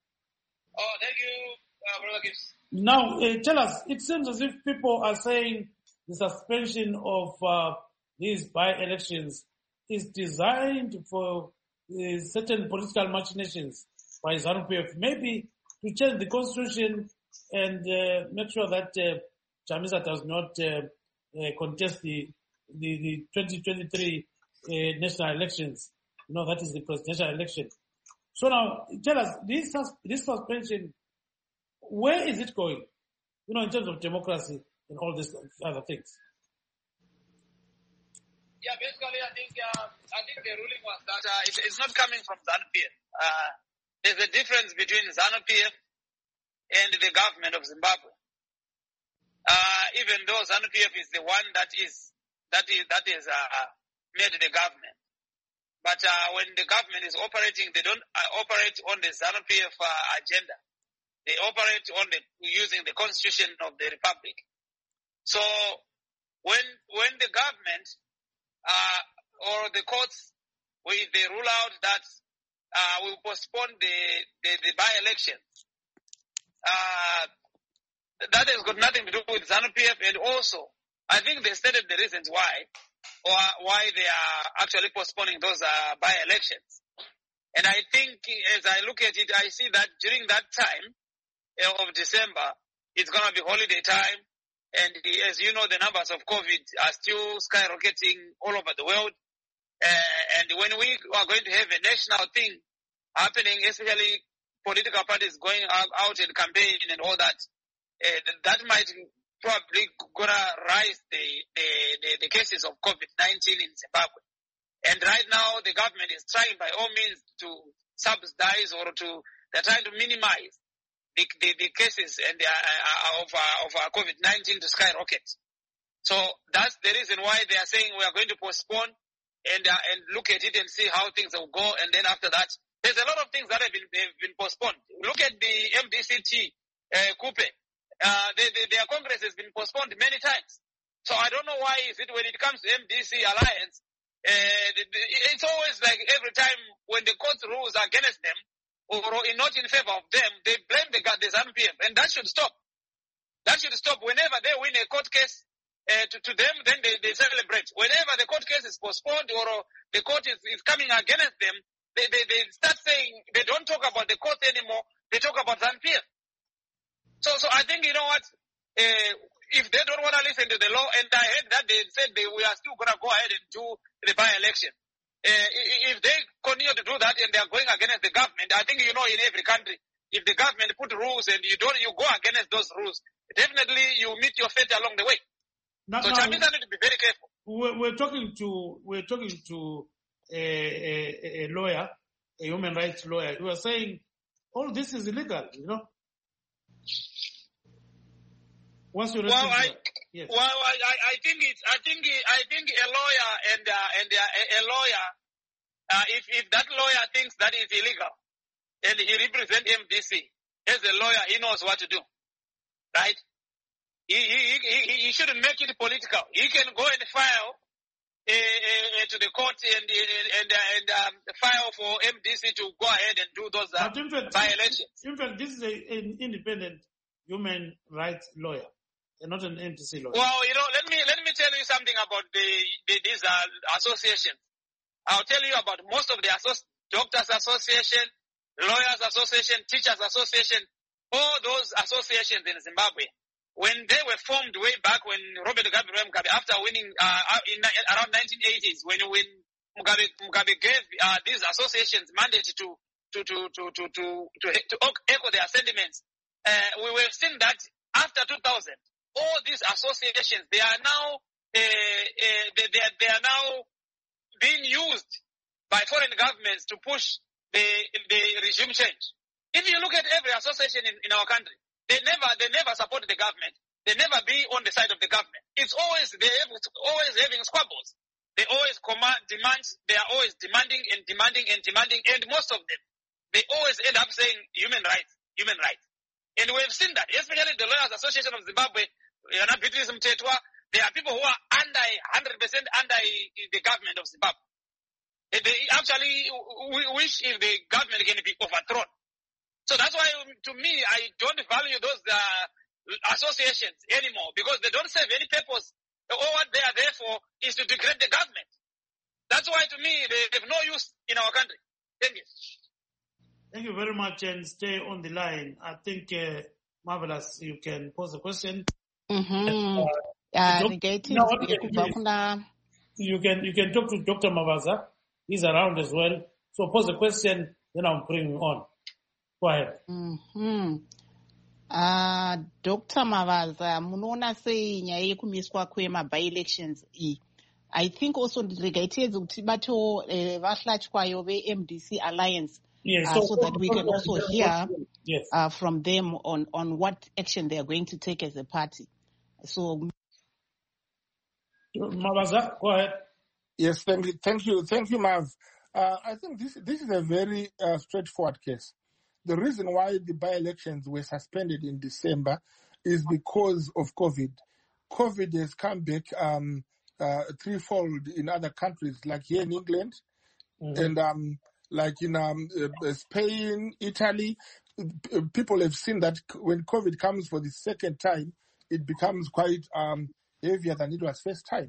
Oh, thank you, uh, Brother Gibbs. Now, uh, tell us, it seems as if people are saying the suspension of uh, these by-elections is designed for uh, certain political machinations by ZANU P F, maybe to change the constitution and uh, make sure that uh, Chamisa does not uh, uh, contest the, the, the twenty twenty-three uh, national elections. You know, that is the presidential election. So now, tell us, this, this suspension, where is it going? You know, in terms of democracy and all these other things. Yeah, basically, I think uh, I think the ruling was that uh, it, it's not coming from ZANU P F. Uh, there's a difference between ZANU P F and the government of Zimbabwe. Uh, even though ZANU P F is the one that is that is that is uh, made the government, but uh, when the government is operating, they don't uh, operate on the ZANU P F uh, agenda. They operate on the using the constitution of the republic. So when when the government uh, or the courts, we they rule out that uh, we will postpone the the, the by-elections. Uh, that has got nothing to do with ZANU P F, and also, I think they stated the reasons why. or why they are actually postponing those uh, by-elections. And I think as I look at it, I see that during that time uh, of December, it's going to be holiday time. And as you know, the numbers of COVID are still skyrocketing all over the world. Uh, and when we are going to have a national thing happening, especially political parties going out and campaign and all that, uh, that might probably gonna rise the, the, the, the cases of COVID nineteen in Zimbabwe. And right now, the government is trying by all means to subsidize or to, they're trying to minimize the, the, the cases and the, uh, of, uh, of uh, COVID nineteen to skyrocket. So that's the reason why they are saying we are going to postpone and uh, and look at it and see how things will go. And then after that, there's a lot of things that have been, have been postponed. Look at the M D C T, uh, Coupe. Uh, they, they, their Congress has been postponed many times. So I don't know why is it when it comes to M D C Alliance, uh, it's always like every time when the court rules against them or not in favor of them, they blame the, the ZANU P F. And that should stop. That should stop. Whenever they win a court case, Uh, to, to them, then they, they celebrate. Whenever the court case is postponed or the court is, is coming against them, they, they, they start saying they don't talk about the court anymore. They talk about ZANU P F. So, so I think, you know what, uh, if they don't want to listen to the law, and I heard that they said they, we are still going to go ahead and do the by-election. Uh, if they continue to do that and they are going against the government, I think, you know, in every country, if the government put rules and you don't, you go against those rules, definitely you meet your fate along the way. Now, so now, Chamisa need to be very careful. We're, we're talking to we're talking to a, a, a lawyer, a human rights lawyer. We were saying all this is illegal, you know. What's your well, I, yes. well, I, I think it's I think I think a lawyer and uh, and uh, a, a lawyer, uh, if if that lawyer thinks that is illegal, and he represents M D C as a lawyer, he knows what to do, right? He, he, he, he shouldn't make it political. He can go and file uh, uh, to the court and and and, uh, and um, file for M D C to go ahead and do those uh, by-elections. In fact, this is a, an independent human rights lawyer and not an M D C lawyer. Well, you know, let me let me tell you something about the, the these uh, associations. I'll tell you about most of the associ- doctors' association, lawyers' association, teachers' association, all those associations in Zimbabwe. When they were formed way back when Robert Gabriel Mugabe, after winning uh, in around nineteen eighties, when when Mugabe, Mugabe gave uh, these associations mandate to to to to to to, to, to echo their sentiments, uh, we were seeing that after two thousand, all these associations they are now uh, uh, they, they, are, they are now being used by foreign governments to push the the regime change. If you look at every association in, in our country, They never, they never support the government. They never be on the side of the government. It's always, they have, always having squabbles. They always command, demand, they are always demanding and demanding and demanding, and most of them, they always end up saying human rights, human rights. And we've seen that, especially the Lawyers Association of Zimbabwe, there are people who are under, one hundred percent under the government of Zimbabwe. They actually wish if the government can be overthrown. So that's why, to me, I don't value those uh, associations anymore because they don't serve any purpose. All what they are there for is to degrade the government. That's why, to me, they have no use in our country. Thank you. Thank you very much, and stay on the line. I think, uh, Marvelous, you can pose a question. Mm-hmm. Uh, uh, no, you can you can talk to Doctor Mavaza. He's around as well. So pose a question, then I'll bring him on. Go ahead. Mm-hmm. Uh, Doctor Mavaza, munoona sei nyaya yekumiswa kwema-by-elections iyi. I think also ndirigaitedza kuti bato vahlatyayo ve-M D C Alliance, yes, uh, so, so that we can also hear yes. uh, from them on, on what action they are going to take as a party. So, Mavaza, go ahead. Yes, thank you, thank you, thank you, Mav. Uh, I think this this is a very uh, straightforward case. The reason why the by-elections were suspended in December is because of COVID. COVID has come back um, uh, threefold in other countries, like here in England, mm-hmm. and um, like in um, uh, Spain, Italy. People have seen that when COVID comes for the second time, it becomes quite um, heavier than it was first time.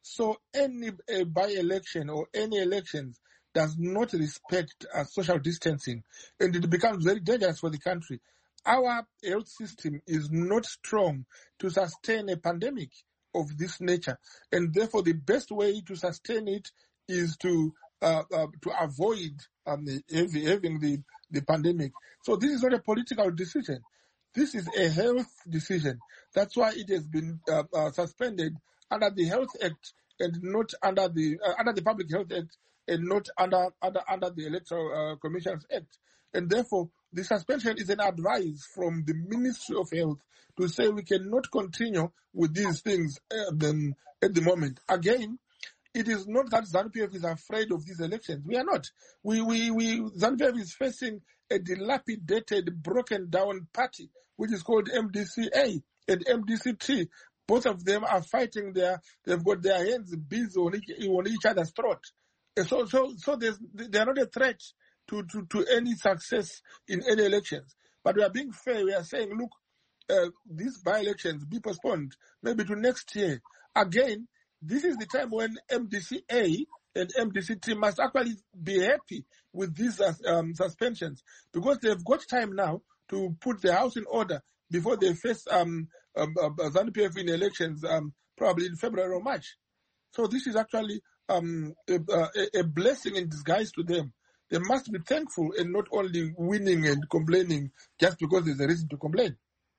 So any uh, by-election or any elections does not respect uh, social distancing, and it becomes very dangerous for the country. Our health system is not strong to sustain a pandemic of this nature, and therefore the best way to sustain it is to uh, uh, to avoid um, having, having the, the pandemic. So this is not a political decision. This is a health decision. That's why it has been uh, uh, suspended under the Health Act and not under the uh, under the Public Health Act and not under under, under the Electoral uh, Commissions Act. And therefore, the suspension is an advice from the Ministry of Health to say we cannot continue with these things at the, at the moment. Again, it is not that ZANU-P F is afraid of these elections. We are not. We, we, we, ZANU-P F is facing a dilapidated, broken down party, which is called M D C A and M D C T. Both of them are fighting their, they've got their hands busy on each, on each other's throat. So, so, so there's, they are not a threat to, to, to any success in any elections. But we are being fair. We are saying, look, uh, these by-elections be postponed maybe to next year. Again, this is the time when M D C A and M D C T must actually be happy with these um, suspensions, because they've got time now to put the house in order before they face um, um, uh, ZANU-P F in elections, um, probably in February or March. So this is actually um, a, a, a blessing in disguise to them. They must be thankful and not only winning and complaining just because there's a reason to complain.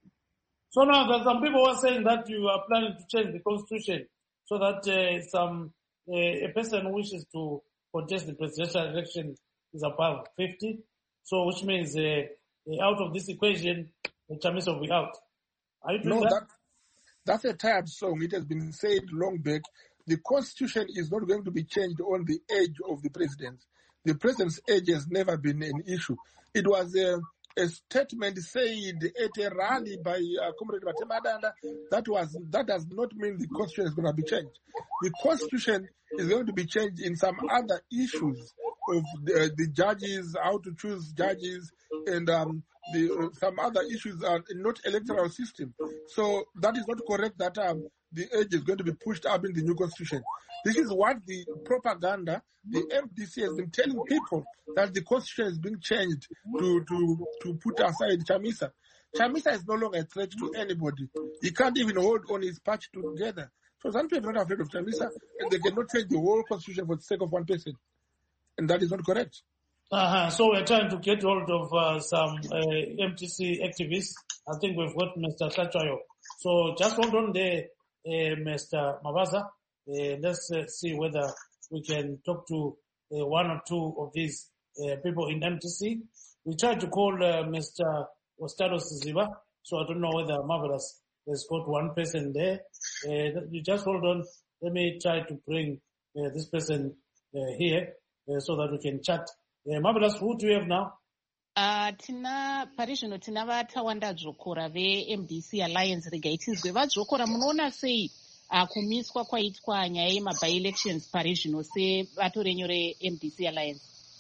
So now there's some people who are saying that you are planning to change the constitution so that uh, some uh, a person who wishes to contest the presidential election is above fifty. So which means uh, out of this equation, Chamisa will be out. Are you doing no, that? that? That's a tired song. It has been said long back. The constitution is not going to be changed on the age of the president. The president's age has never been an issue. It was a, a statement said at a rally by uh, Comrade Matemadanda. That was that does not mean the constitution is going to be changed. The constitution is going to be changed in some other issues of the, the judges, how to choose judges, and um, the, uh, some other issues are not electoral system. So that is not correct that um, the age is going to be pushed up in the new constitution. This is what the propaganda, the M D C has been telling people, that the constitution is being changed to, to, to put aside Chamisa. Chamisa is no longer a threat to anybody. He can't even hold on his party together. So some people are not afraid of Chamisa, and they cannot change the whole constitution for the sake of one person. And that is not correct. Uh-huh. So we're trying to get hold of uh, some uh, M T C activists. I think we've got Mister Chachayo. So just hold on there, uh, Mister Mabaza. Uh, let's uh, see whether we can talk to uh, one or two of these uh, people in M T C. We tried to call uh, Mister Ostados Ziba, so I don't know whether Marvelous has got one person there. Uh, you just hold on. Let me try to bring uh, this person uh, here uh, so that we can chat. Uh, Marvelous, who do you have now? Uh, tina pari zvino tina vatawanda dzvokora ve-M D C Alliance. Regai tinzwe vadzvokora, munoona sei uh, kumiswa kwaitwa nyaya yema-by-elections pari zvino sebato renyu re-M D C Alliance?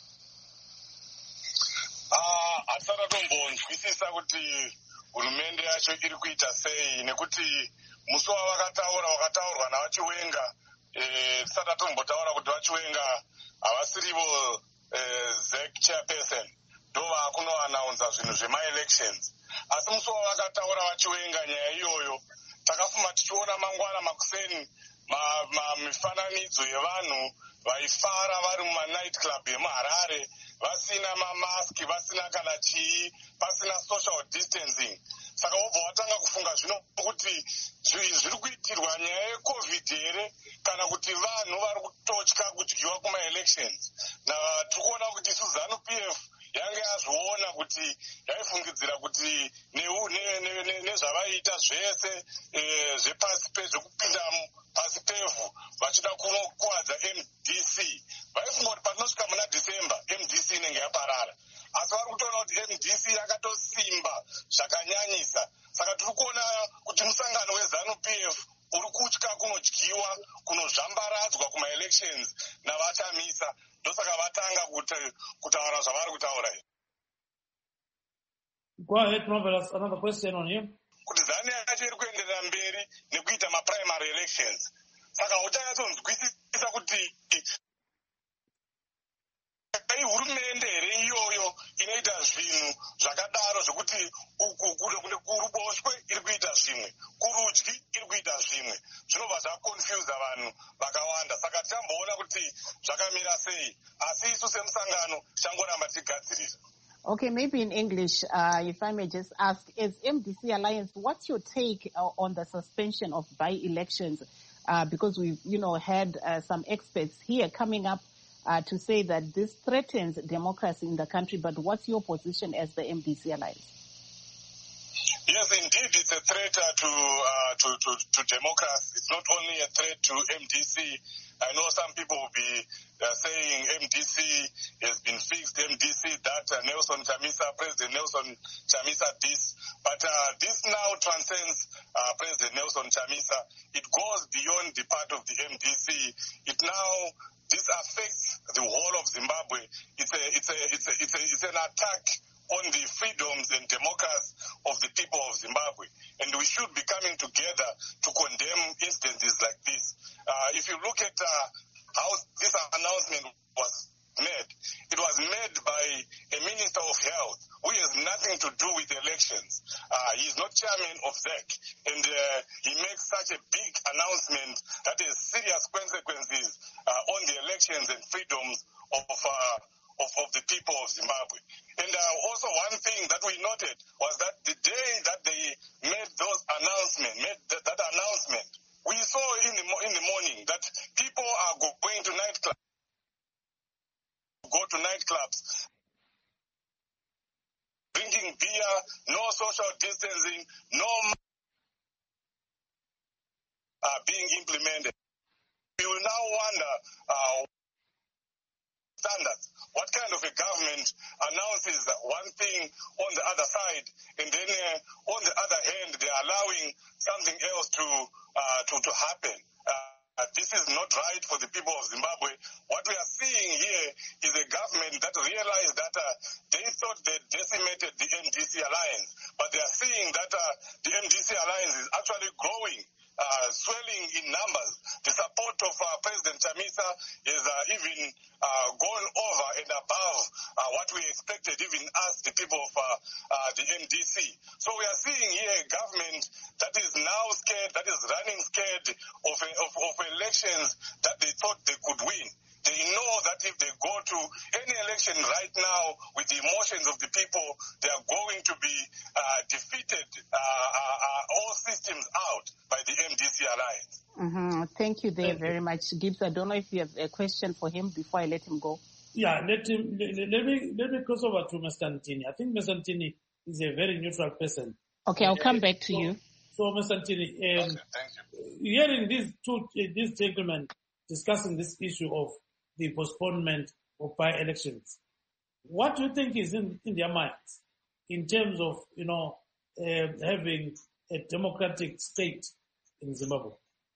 Hatisati tombonzwisisa kuti hurumende yacho iri kuita sei, nekuti musi wavakataura wakataurwa navachiwenga, tisati tombotaura kuti vachiwenga havasirivo Z E C chairperson ndo vaakunoanaunza zvinhu zvema-elections. Asi musi wavakataura vachiwenga nyaya iyoyo, takafuma tichiona mangwana makuseni mifananidzo yevanhu vaifara vari mumanight club yemuharare vasina mamaski, vasina kana chii, pasina social distancing. Saka wobva watanga kufunga zvino kuti zviri kuitirwa nyaya yecovid here kana kuti vanhu vari kutotya kudyiwa kuma-elections. Tiri kuona kuti isu ZANU-P F yange yazviona kuti yaifungidzira kuti nezvavaita zvese zvepasi pezvekupinda pasi pevhu vachida kunokuwadza M D C, vaifunga kuti patinosvika muna December M D C inenge yaparara. Asi vari kutoona kuti M D C yakatosimba zvakanyanyisa. Saka tiri kuona kuti musangano weZANU-P F uri kutya kunodyiwa, kunozvambaradzwa kuma-elections navaChamisa. Ndosaka vatanga kutaura zvavari kutaura. Go ahead, Marvelous. Another question on you. Kuti ZANU yacho iri kuenderera mberi nekuita ma-primary elections. saka uchanyatsonzwisisa kuti ai hurumende here iyoyo inoita zvinhu zvakadaro zvokuti kuruboshwe iri kuita zvimwe, kurudyi iri kuita zvimwe, zvinobva zvakonfyuza vanhu vakawanda. Saka tichamboona kuti zvakamira sei, asi isu semusangano tichangoramba tigadzirira. Okay, maybe in English, uh, if I may just ask, as M D C Alliance, what's your take uh, on the suspension of by-elections? Uh, because we've, you know, had uh, some experts here coming up uh, to say that this threatens democracy in the country. But what's your position as the M D C Alliance? Yes, indeed, it's a threat uh, to, uh, to to to democracy. It's not only a threat to M D C. I know some people will be uh, saying M D C has been fixed, M D C that, uh, Nelson Chamisa, President Nelson Chamisa this. But uh, this now transcends uh, President Nelson Chamisa. It goes beyond the part of the M D C. It now, this affects the whole of Zimbabwe. It's a, it's a, it's a, it's a, it's an attack on the freedoms and democracy of the people of Zimbabwe. And we should be coming together to condemn instances like this. Uh, if you look at uh, how this announcement was made, it was made by a Minister of Health who has nothing to do with elections. Uh, he's not chairman of Z E C, and uh, he makes such a big announcement that has serious consequences uh, on the elections and freedoms of uh, Of, of the people of Zimbabwe. And uh, also one thing that we noted was that the day that they made those announcements, made th- that announcement, we saw in the, mo- in the morning that people are go- going to nightclubs, go to nightclubs, drinking beer, no social distancing, no uh, being implemented. We will now wonder uh, standards. What kind of a government announces one thing on the other side, and then uh, on the other hand, they're allowing something else to uh, to, to happen? Uh, this is not right for the people of Zimbabwe. What we are seeing here is a government that realized that uh, they thought they decimated the M D C Alliance, but they are seeing that uh, the M D C Alliance is actually growing. Uh, swelling in numbers. The support of uh, President Chamisa is uh, even uh, gone over and above uh, what we expected, even us, the people of uh, uh, the M D C. So we are seeing here a government that is now scared, that is running scared of, a, of, of elections that they thought they could win. They know that if they go to any election right now with the emotions of the people, they are going to be uh, defeated, uh, uh, uh, all systems out by the M D C Alliance. Mm-hmm. Thank you there very much, Gibbs. I don't know if you have a question for him before I let him go. Yeah, let him. Let, let me let me cross over to Mister Ntini. I think Mister Ntini is a very neutral person. Okay, I'll come back to so, you. So, Mister Ntini, um, Okay, thank you. Hearing these two, these gentlemen discussing this issue of the postponement of by-elections, what do you think is in, in their minds in terms of, you know, uh, having a democratic state in Zimbabwe?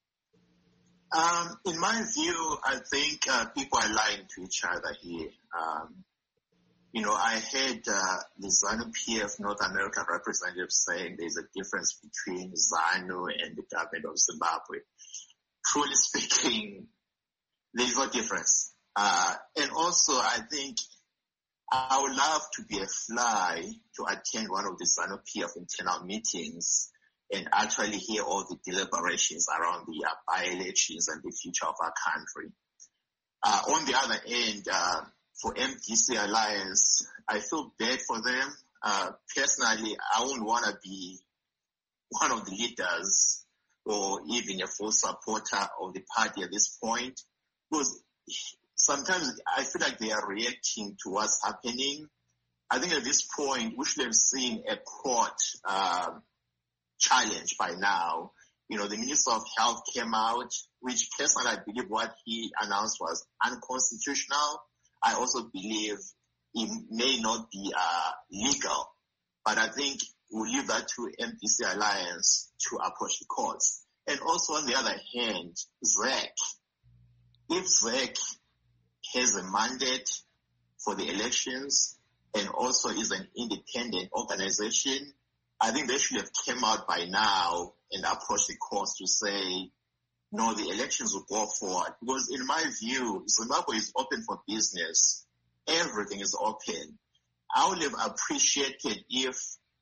Um, in my view, I think uh, people are lying to each other here. Um, you know, I heard uh, the ZANU-P F North American representative saying there's a difference between ZANU and the government of Zimbabwe. Truly speaking, there's no difference. Uh, and also, I think I would love to be a fly to attend one of the ZANU-P F internal meetings and actually hear all the deliberations around the uh, by-elections and the future of our country. Uh, on the other end, uh, for M D C Alliance, I feel bad for them. Uh, personally, I wouldn't want to be one of the leaders or even a full supporter of the party at this point, because sometimes I feel like they are reacting to what's happening. I think at this point, we should have seen a court uh, challenge by now. You know, the Minister of Health came out, which personally I believe what he announced was unconstitutional. I also believe it may not be uh, legal, but I think we'll leave that to M D C Alliance to approach the courts. And also on the other hand, Z E C. If Z E C has a mandate for the elections and also is an independent organization, I think they should have come out by now and approached the courts to say no, the elections will go forward. Because in my view, Zimbabwe is open for business. Everything is open. I would have appreciated if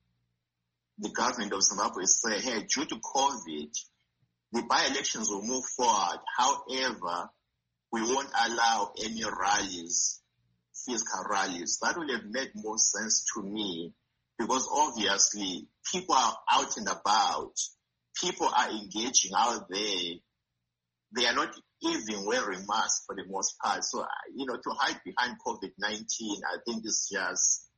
the government of Zimbabwe say, hey, due to COVID, the by-elections will move forward. However, we won't allow any rallies, physical rallies. That would have made more sense to me, because obviously people are out and about. People are engaging out there. They are not even wearing masks for the most part. So, you know, to hide behind COVID nineteen, I think is just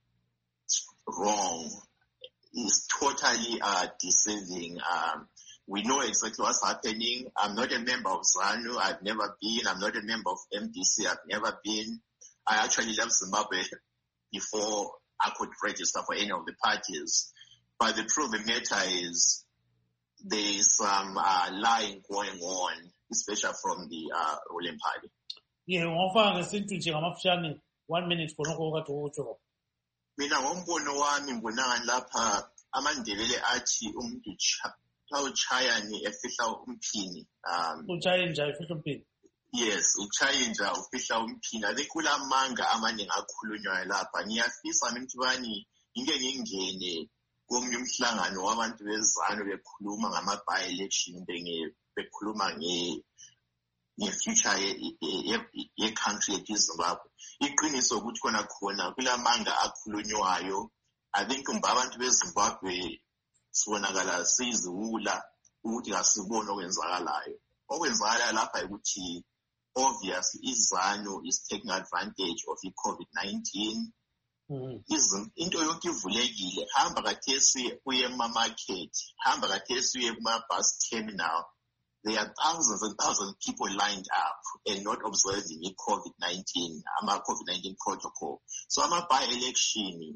wrong. It's totally uh, deceiving. Um, we know exactly what's happening. I'm not a member of ZANU. I've never been. I'm not a member of M D C. I've never been. I actually left Zimbabwe before I could register for any of the parties. But the truth of the matter is there's some uh, lying going on, especially from the uh, ruling party. Yeah, ngofanga sintuthi ngamafishane one minute khonoko kade utsho. Mina ngombono wami ngibona ngani lapha amandebele athi umuntu cha uchaya ni efihla umphini. Um Uchaya nje efihla umphini. Yes, uchaya nje ufihla umphini. I think kulamanga amaningi akhulunywayo lapha. Ngiyafisa mina ukuthi bani inge ngingene komnye umhlangano wabantu bezano bekhuluma ngama by election benge bekhuluma nge nge-future ye-country yethu iZimbabwe. Iqiniso ukuthi khona khona kulamanga akhulunywayo. I think abantu beZimbabwe sibonakala siziwula ukuthi asibone okwenzakalayo. Okwenzakalayo lapha ukuthi obviously iZANU is taking advantage of i-COVID nineteen. Mm-hmm. Into yonke ivulekile. Hamba kathesi uye ema-market, hamba kathesi uye kuma-bus terminal. There are thousands and thousands of people lined up and not observing the COVID nineteen, ama COVID nineteen protocol. So ama by-election,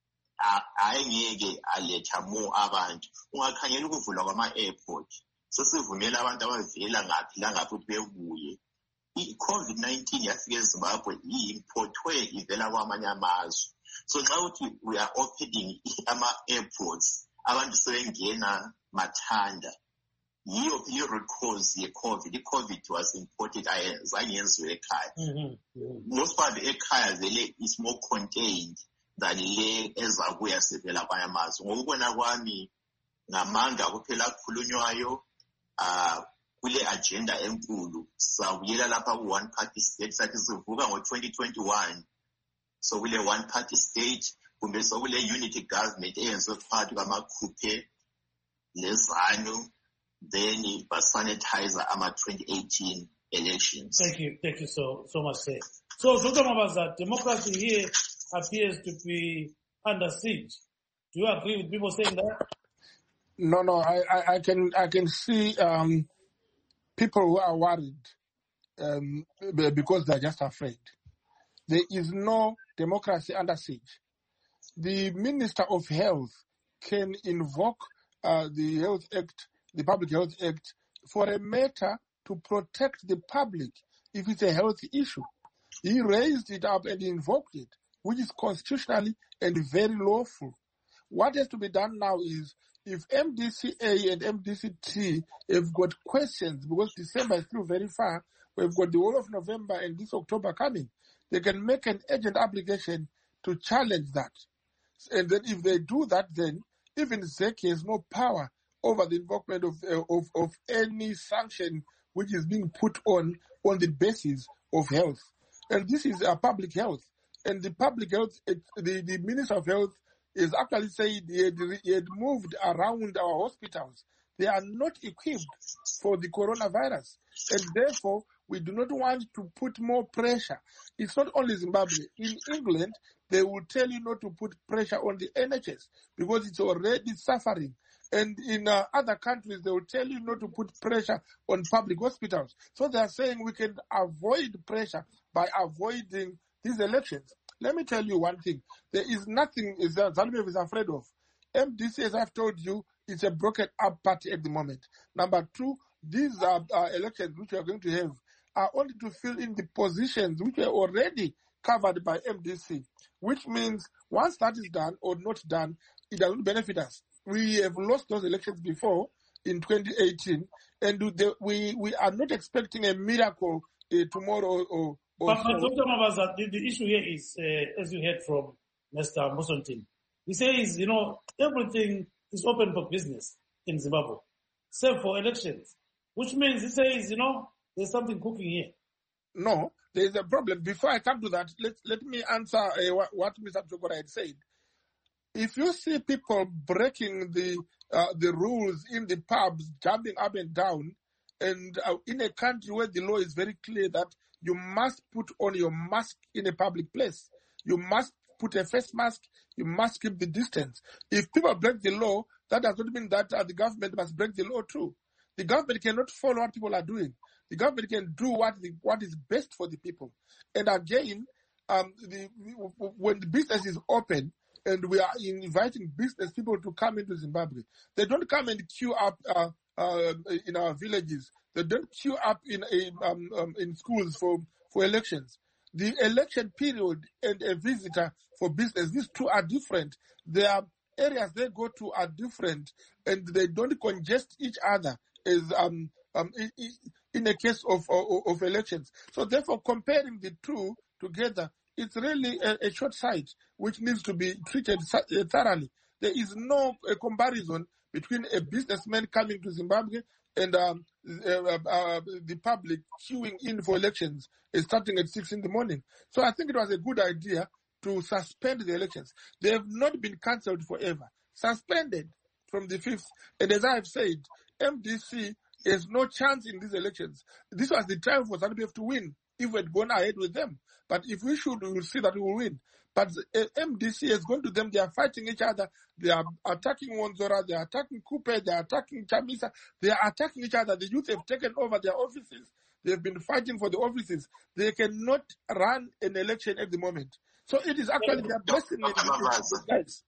ayengeke aletha more abantu. Ungakhangela ukuvulwa kwama-airport. Sesivumela abantu abavela ngaphi langaphi ukuthi bebuye. I-COVID nineteen yafika eZimbabwe i-importwe ivela kwamanye amazwe. So nxa uthi we are opening ama-airports, abantu sebengena mathanda. Yiyo phela i-root cause ye-COVID. I-COVID was imported, ayenzange yenziwe ekhaya. Most part ekhaya vele is more contained than le ezakuya sevela kwamanye amazwe. Ngokubona kwami ngamanga kuphela akhulunywayo uh, kule agenda enkulu. Sawuyela lapha ku-one party state sathi sivuka ngo-twenty twenty-one. So kule one party state kumbe so kule unity government eyenziwe phakathi kwamakhuphe lezanu. Then basanitizer ama twenty eighteen elections. Thank you, thank you so so much, sir. So, Doctor Mabaza, democracy here appears to be under siege. Do you agree with people saying that? No, no, I, I, I can I can see um, people who are worried um, because they're just afraid. There is no democracy under siege. The Minister of Health can invoke uh, the Health Act, the Public Health Act, for a matter to protect the public if it's a health issue. He raised it up and invoked it, which is constitutionally and very lawful. What has to be done now is, if M D C A and M D C T have got questions, because December is still very far, we've got the whole of November and this October coming, they can make an urgent application to challenge that. And then if they do that, then even Z E C has no power over the involvement of, uh, of of any sanction which is being put on on the basis of health. And this is uh, public health. And the public health, it, the, the Minister of Health is actually saying he had, he had moved around our hospitals. They are not equipped for the coronavirus. And therefore, we do not want to put more pressure. It's not only Zimbabwe. In England, they will tell you not to put pressure on the N H S because it's already suffering. And in uh, other countries, they will tell you not to put pressure on public hospitals. So they are saying we can avoid pressure by avoiding these elections. Let me tell you one thing. There is nothing ZANU-P F is afraid of. M D C, as I've told you, is a broken up party at the moment. Number two, these are uh, elections which we are going to have are only to fill in the positions which were already covered by M D C, which means once that is done or not done, it doesn't benefit us. We have lost those elections before, in twenty eighteen, and the, we we are not expecting a miracle uh, tomorrow or. or But so. Doctor Mavaza, the, the issue here is, uh, as you heard from Mister Musontin, he says, you know, everything is open for business in Zimbabwe, save for elections, which means he says, you know, there's something cooking here. No, there is a problem. Before I come to that, let let me answer uh, what, what Mister Chokora had said. If you see people breaking the uh, the rules in the pubs, jumping up and down, and uh, in a country where the law is very clear that you must put on your mask in a public place, you must put a face mask, you must keep the distance. If people break the law, that does not mean that uh, the government must break the law too. The government cannot follow what people are doing. The government can do what the, what is best for the people. And again, um, the, when the business is open and we are inviting business people to come into Zimbabwe, they don't come and queue up uh, uh, in our villages. They don't queue up in in, um, um, in schools for, for elections. The election period and a visitor for business, these two are different. Their areas they go to are different, and they don't congest each other as um, um, in, in a case of, of of elections. So therefore, comparing the two together, it's really a, a short sight which needs to be treated thoroughly. There is no a comparison between a businessman coming to Zimbabwe and um, uh, uh, the public queuing in for elections uh, starting at six in the morning. So I think it was a good idea to suspend the elections. They have not been cancelled forever. Suspended from the fifth. And as I have said, M D C has no chance in these elections. This was the time for ZANU-P F to win if we had gone ahead with them. But if we should, we will see that we will win. But uh, M D C has gone to them. They are fighting each other. They are attacking Wanzora. They are attacking Kupe. They are attacking Chamisa. They are attacking each other. The youth have taken over their offices. They have been fighting for the offices. They cannot run an election at the moment. So it is actually their blessing. Guys.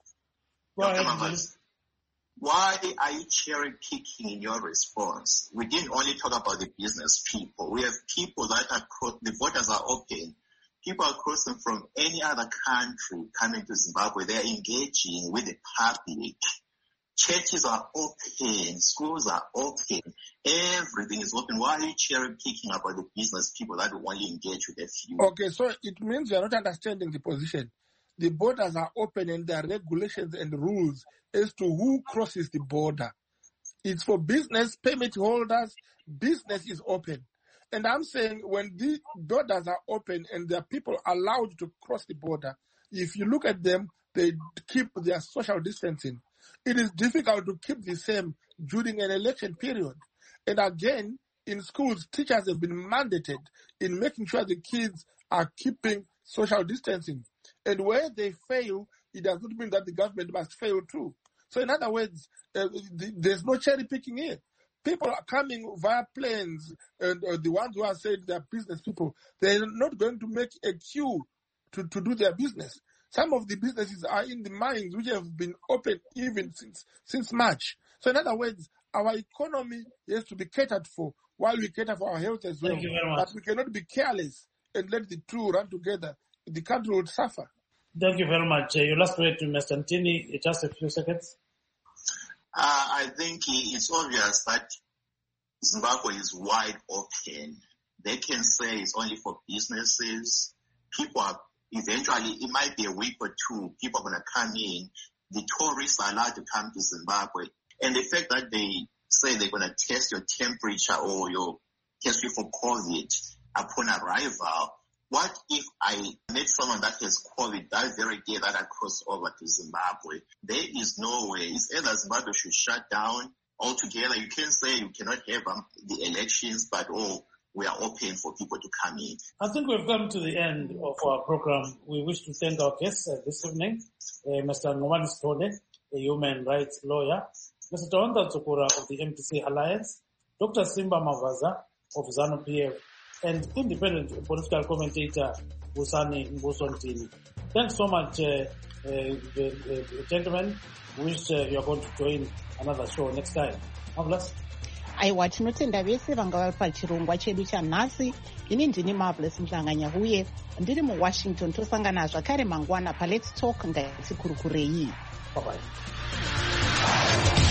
Go ahead. Why are you cherry picking in your response? We didn't only talk about the business people. We have people that are, the voters are open. People are crossing from any other country coming to Zimbabwe. They're engaging with the public. Churches are open. Schools are open. Everything is open. Why are you cherry picking about the business people that will only engage with a few? Okay, so it means you're not understanding the position. The borders are open and there are regulations and rules as to who crosses the border. It's for business, permit holders. Business is open. And I'm saying when the borders are open and there are people allowed to cross the border, if you look at them, they keep their social distancing. It is difficult to keep the same during an election period. And again, in schools, teachers have been mandated in making sure the kids are keeping social distancing. And where they fail, it does not mean that the government must fail too. So in other words, uh, the, there's no cherry picking here. People are coming via planes, and uh, the ones who are saying they're business people, they're not going to make a queue to, to do their business. Some of the businesses are in the mines, which have been open even since since March. So in other words, our economy has to be catered for while we cater for our health as well. Thank you very much. But we cannot be careless and let the two run together. The country would suffer. Thank you very much. Uh, your last word to Mister Ntini, just a few seconds. Uh, I think it's obvious that Zimbabwe is wide open. They can say it's only for businesses. People are eventually, it might be a week or two, people are going to come in. The tourists are allowed to come to Zimbabwe. And the fact that they say they're going to test your temperature or your test you for COVID upon arrival, what if I met someone that has COVID that very day that I crossed over to Zimbabwe? There is no way. It's either Zimbabwe should shut down altogether. You can say you cannot have um, the elections, but oh, we are open for people to come in. I think we've come to the end of our program. We wish to thank our guests uh, this evening, uh, Mister Ngomani Sithole, a human rights lawyer, Mister Taonta Tsukura of the M T C Alliance, Doctor Simba Mavaza of ZANU-P F, and independent political commentator Busani Mbuso-Ntini. Thanks so much, uh, uh, uh, gentlemen. Wish uh, you are going to join another show next time. Marvelous. Aiwa, tinotenda vese vanga vari pachirongwa chedu chanhasi. Ini ndini Marvelous Mhlanganya uye ndiri muWashington. Tosangana zvakare mangwana paLet's Talk. Ngatikurukurei. Bye bye.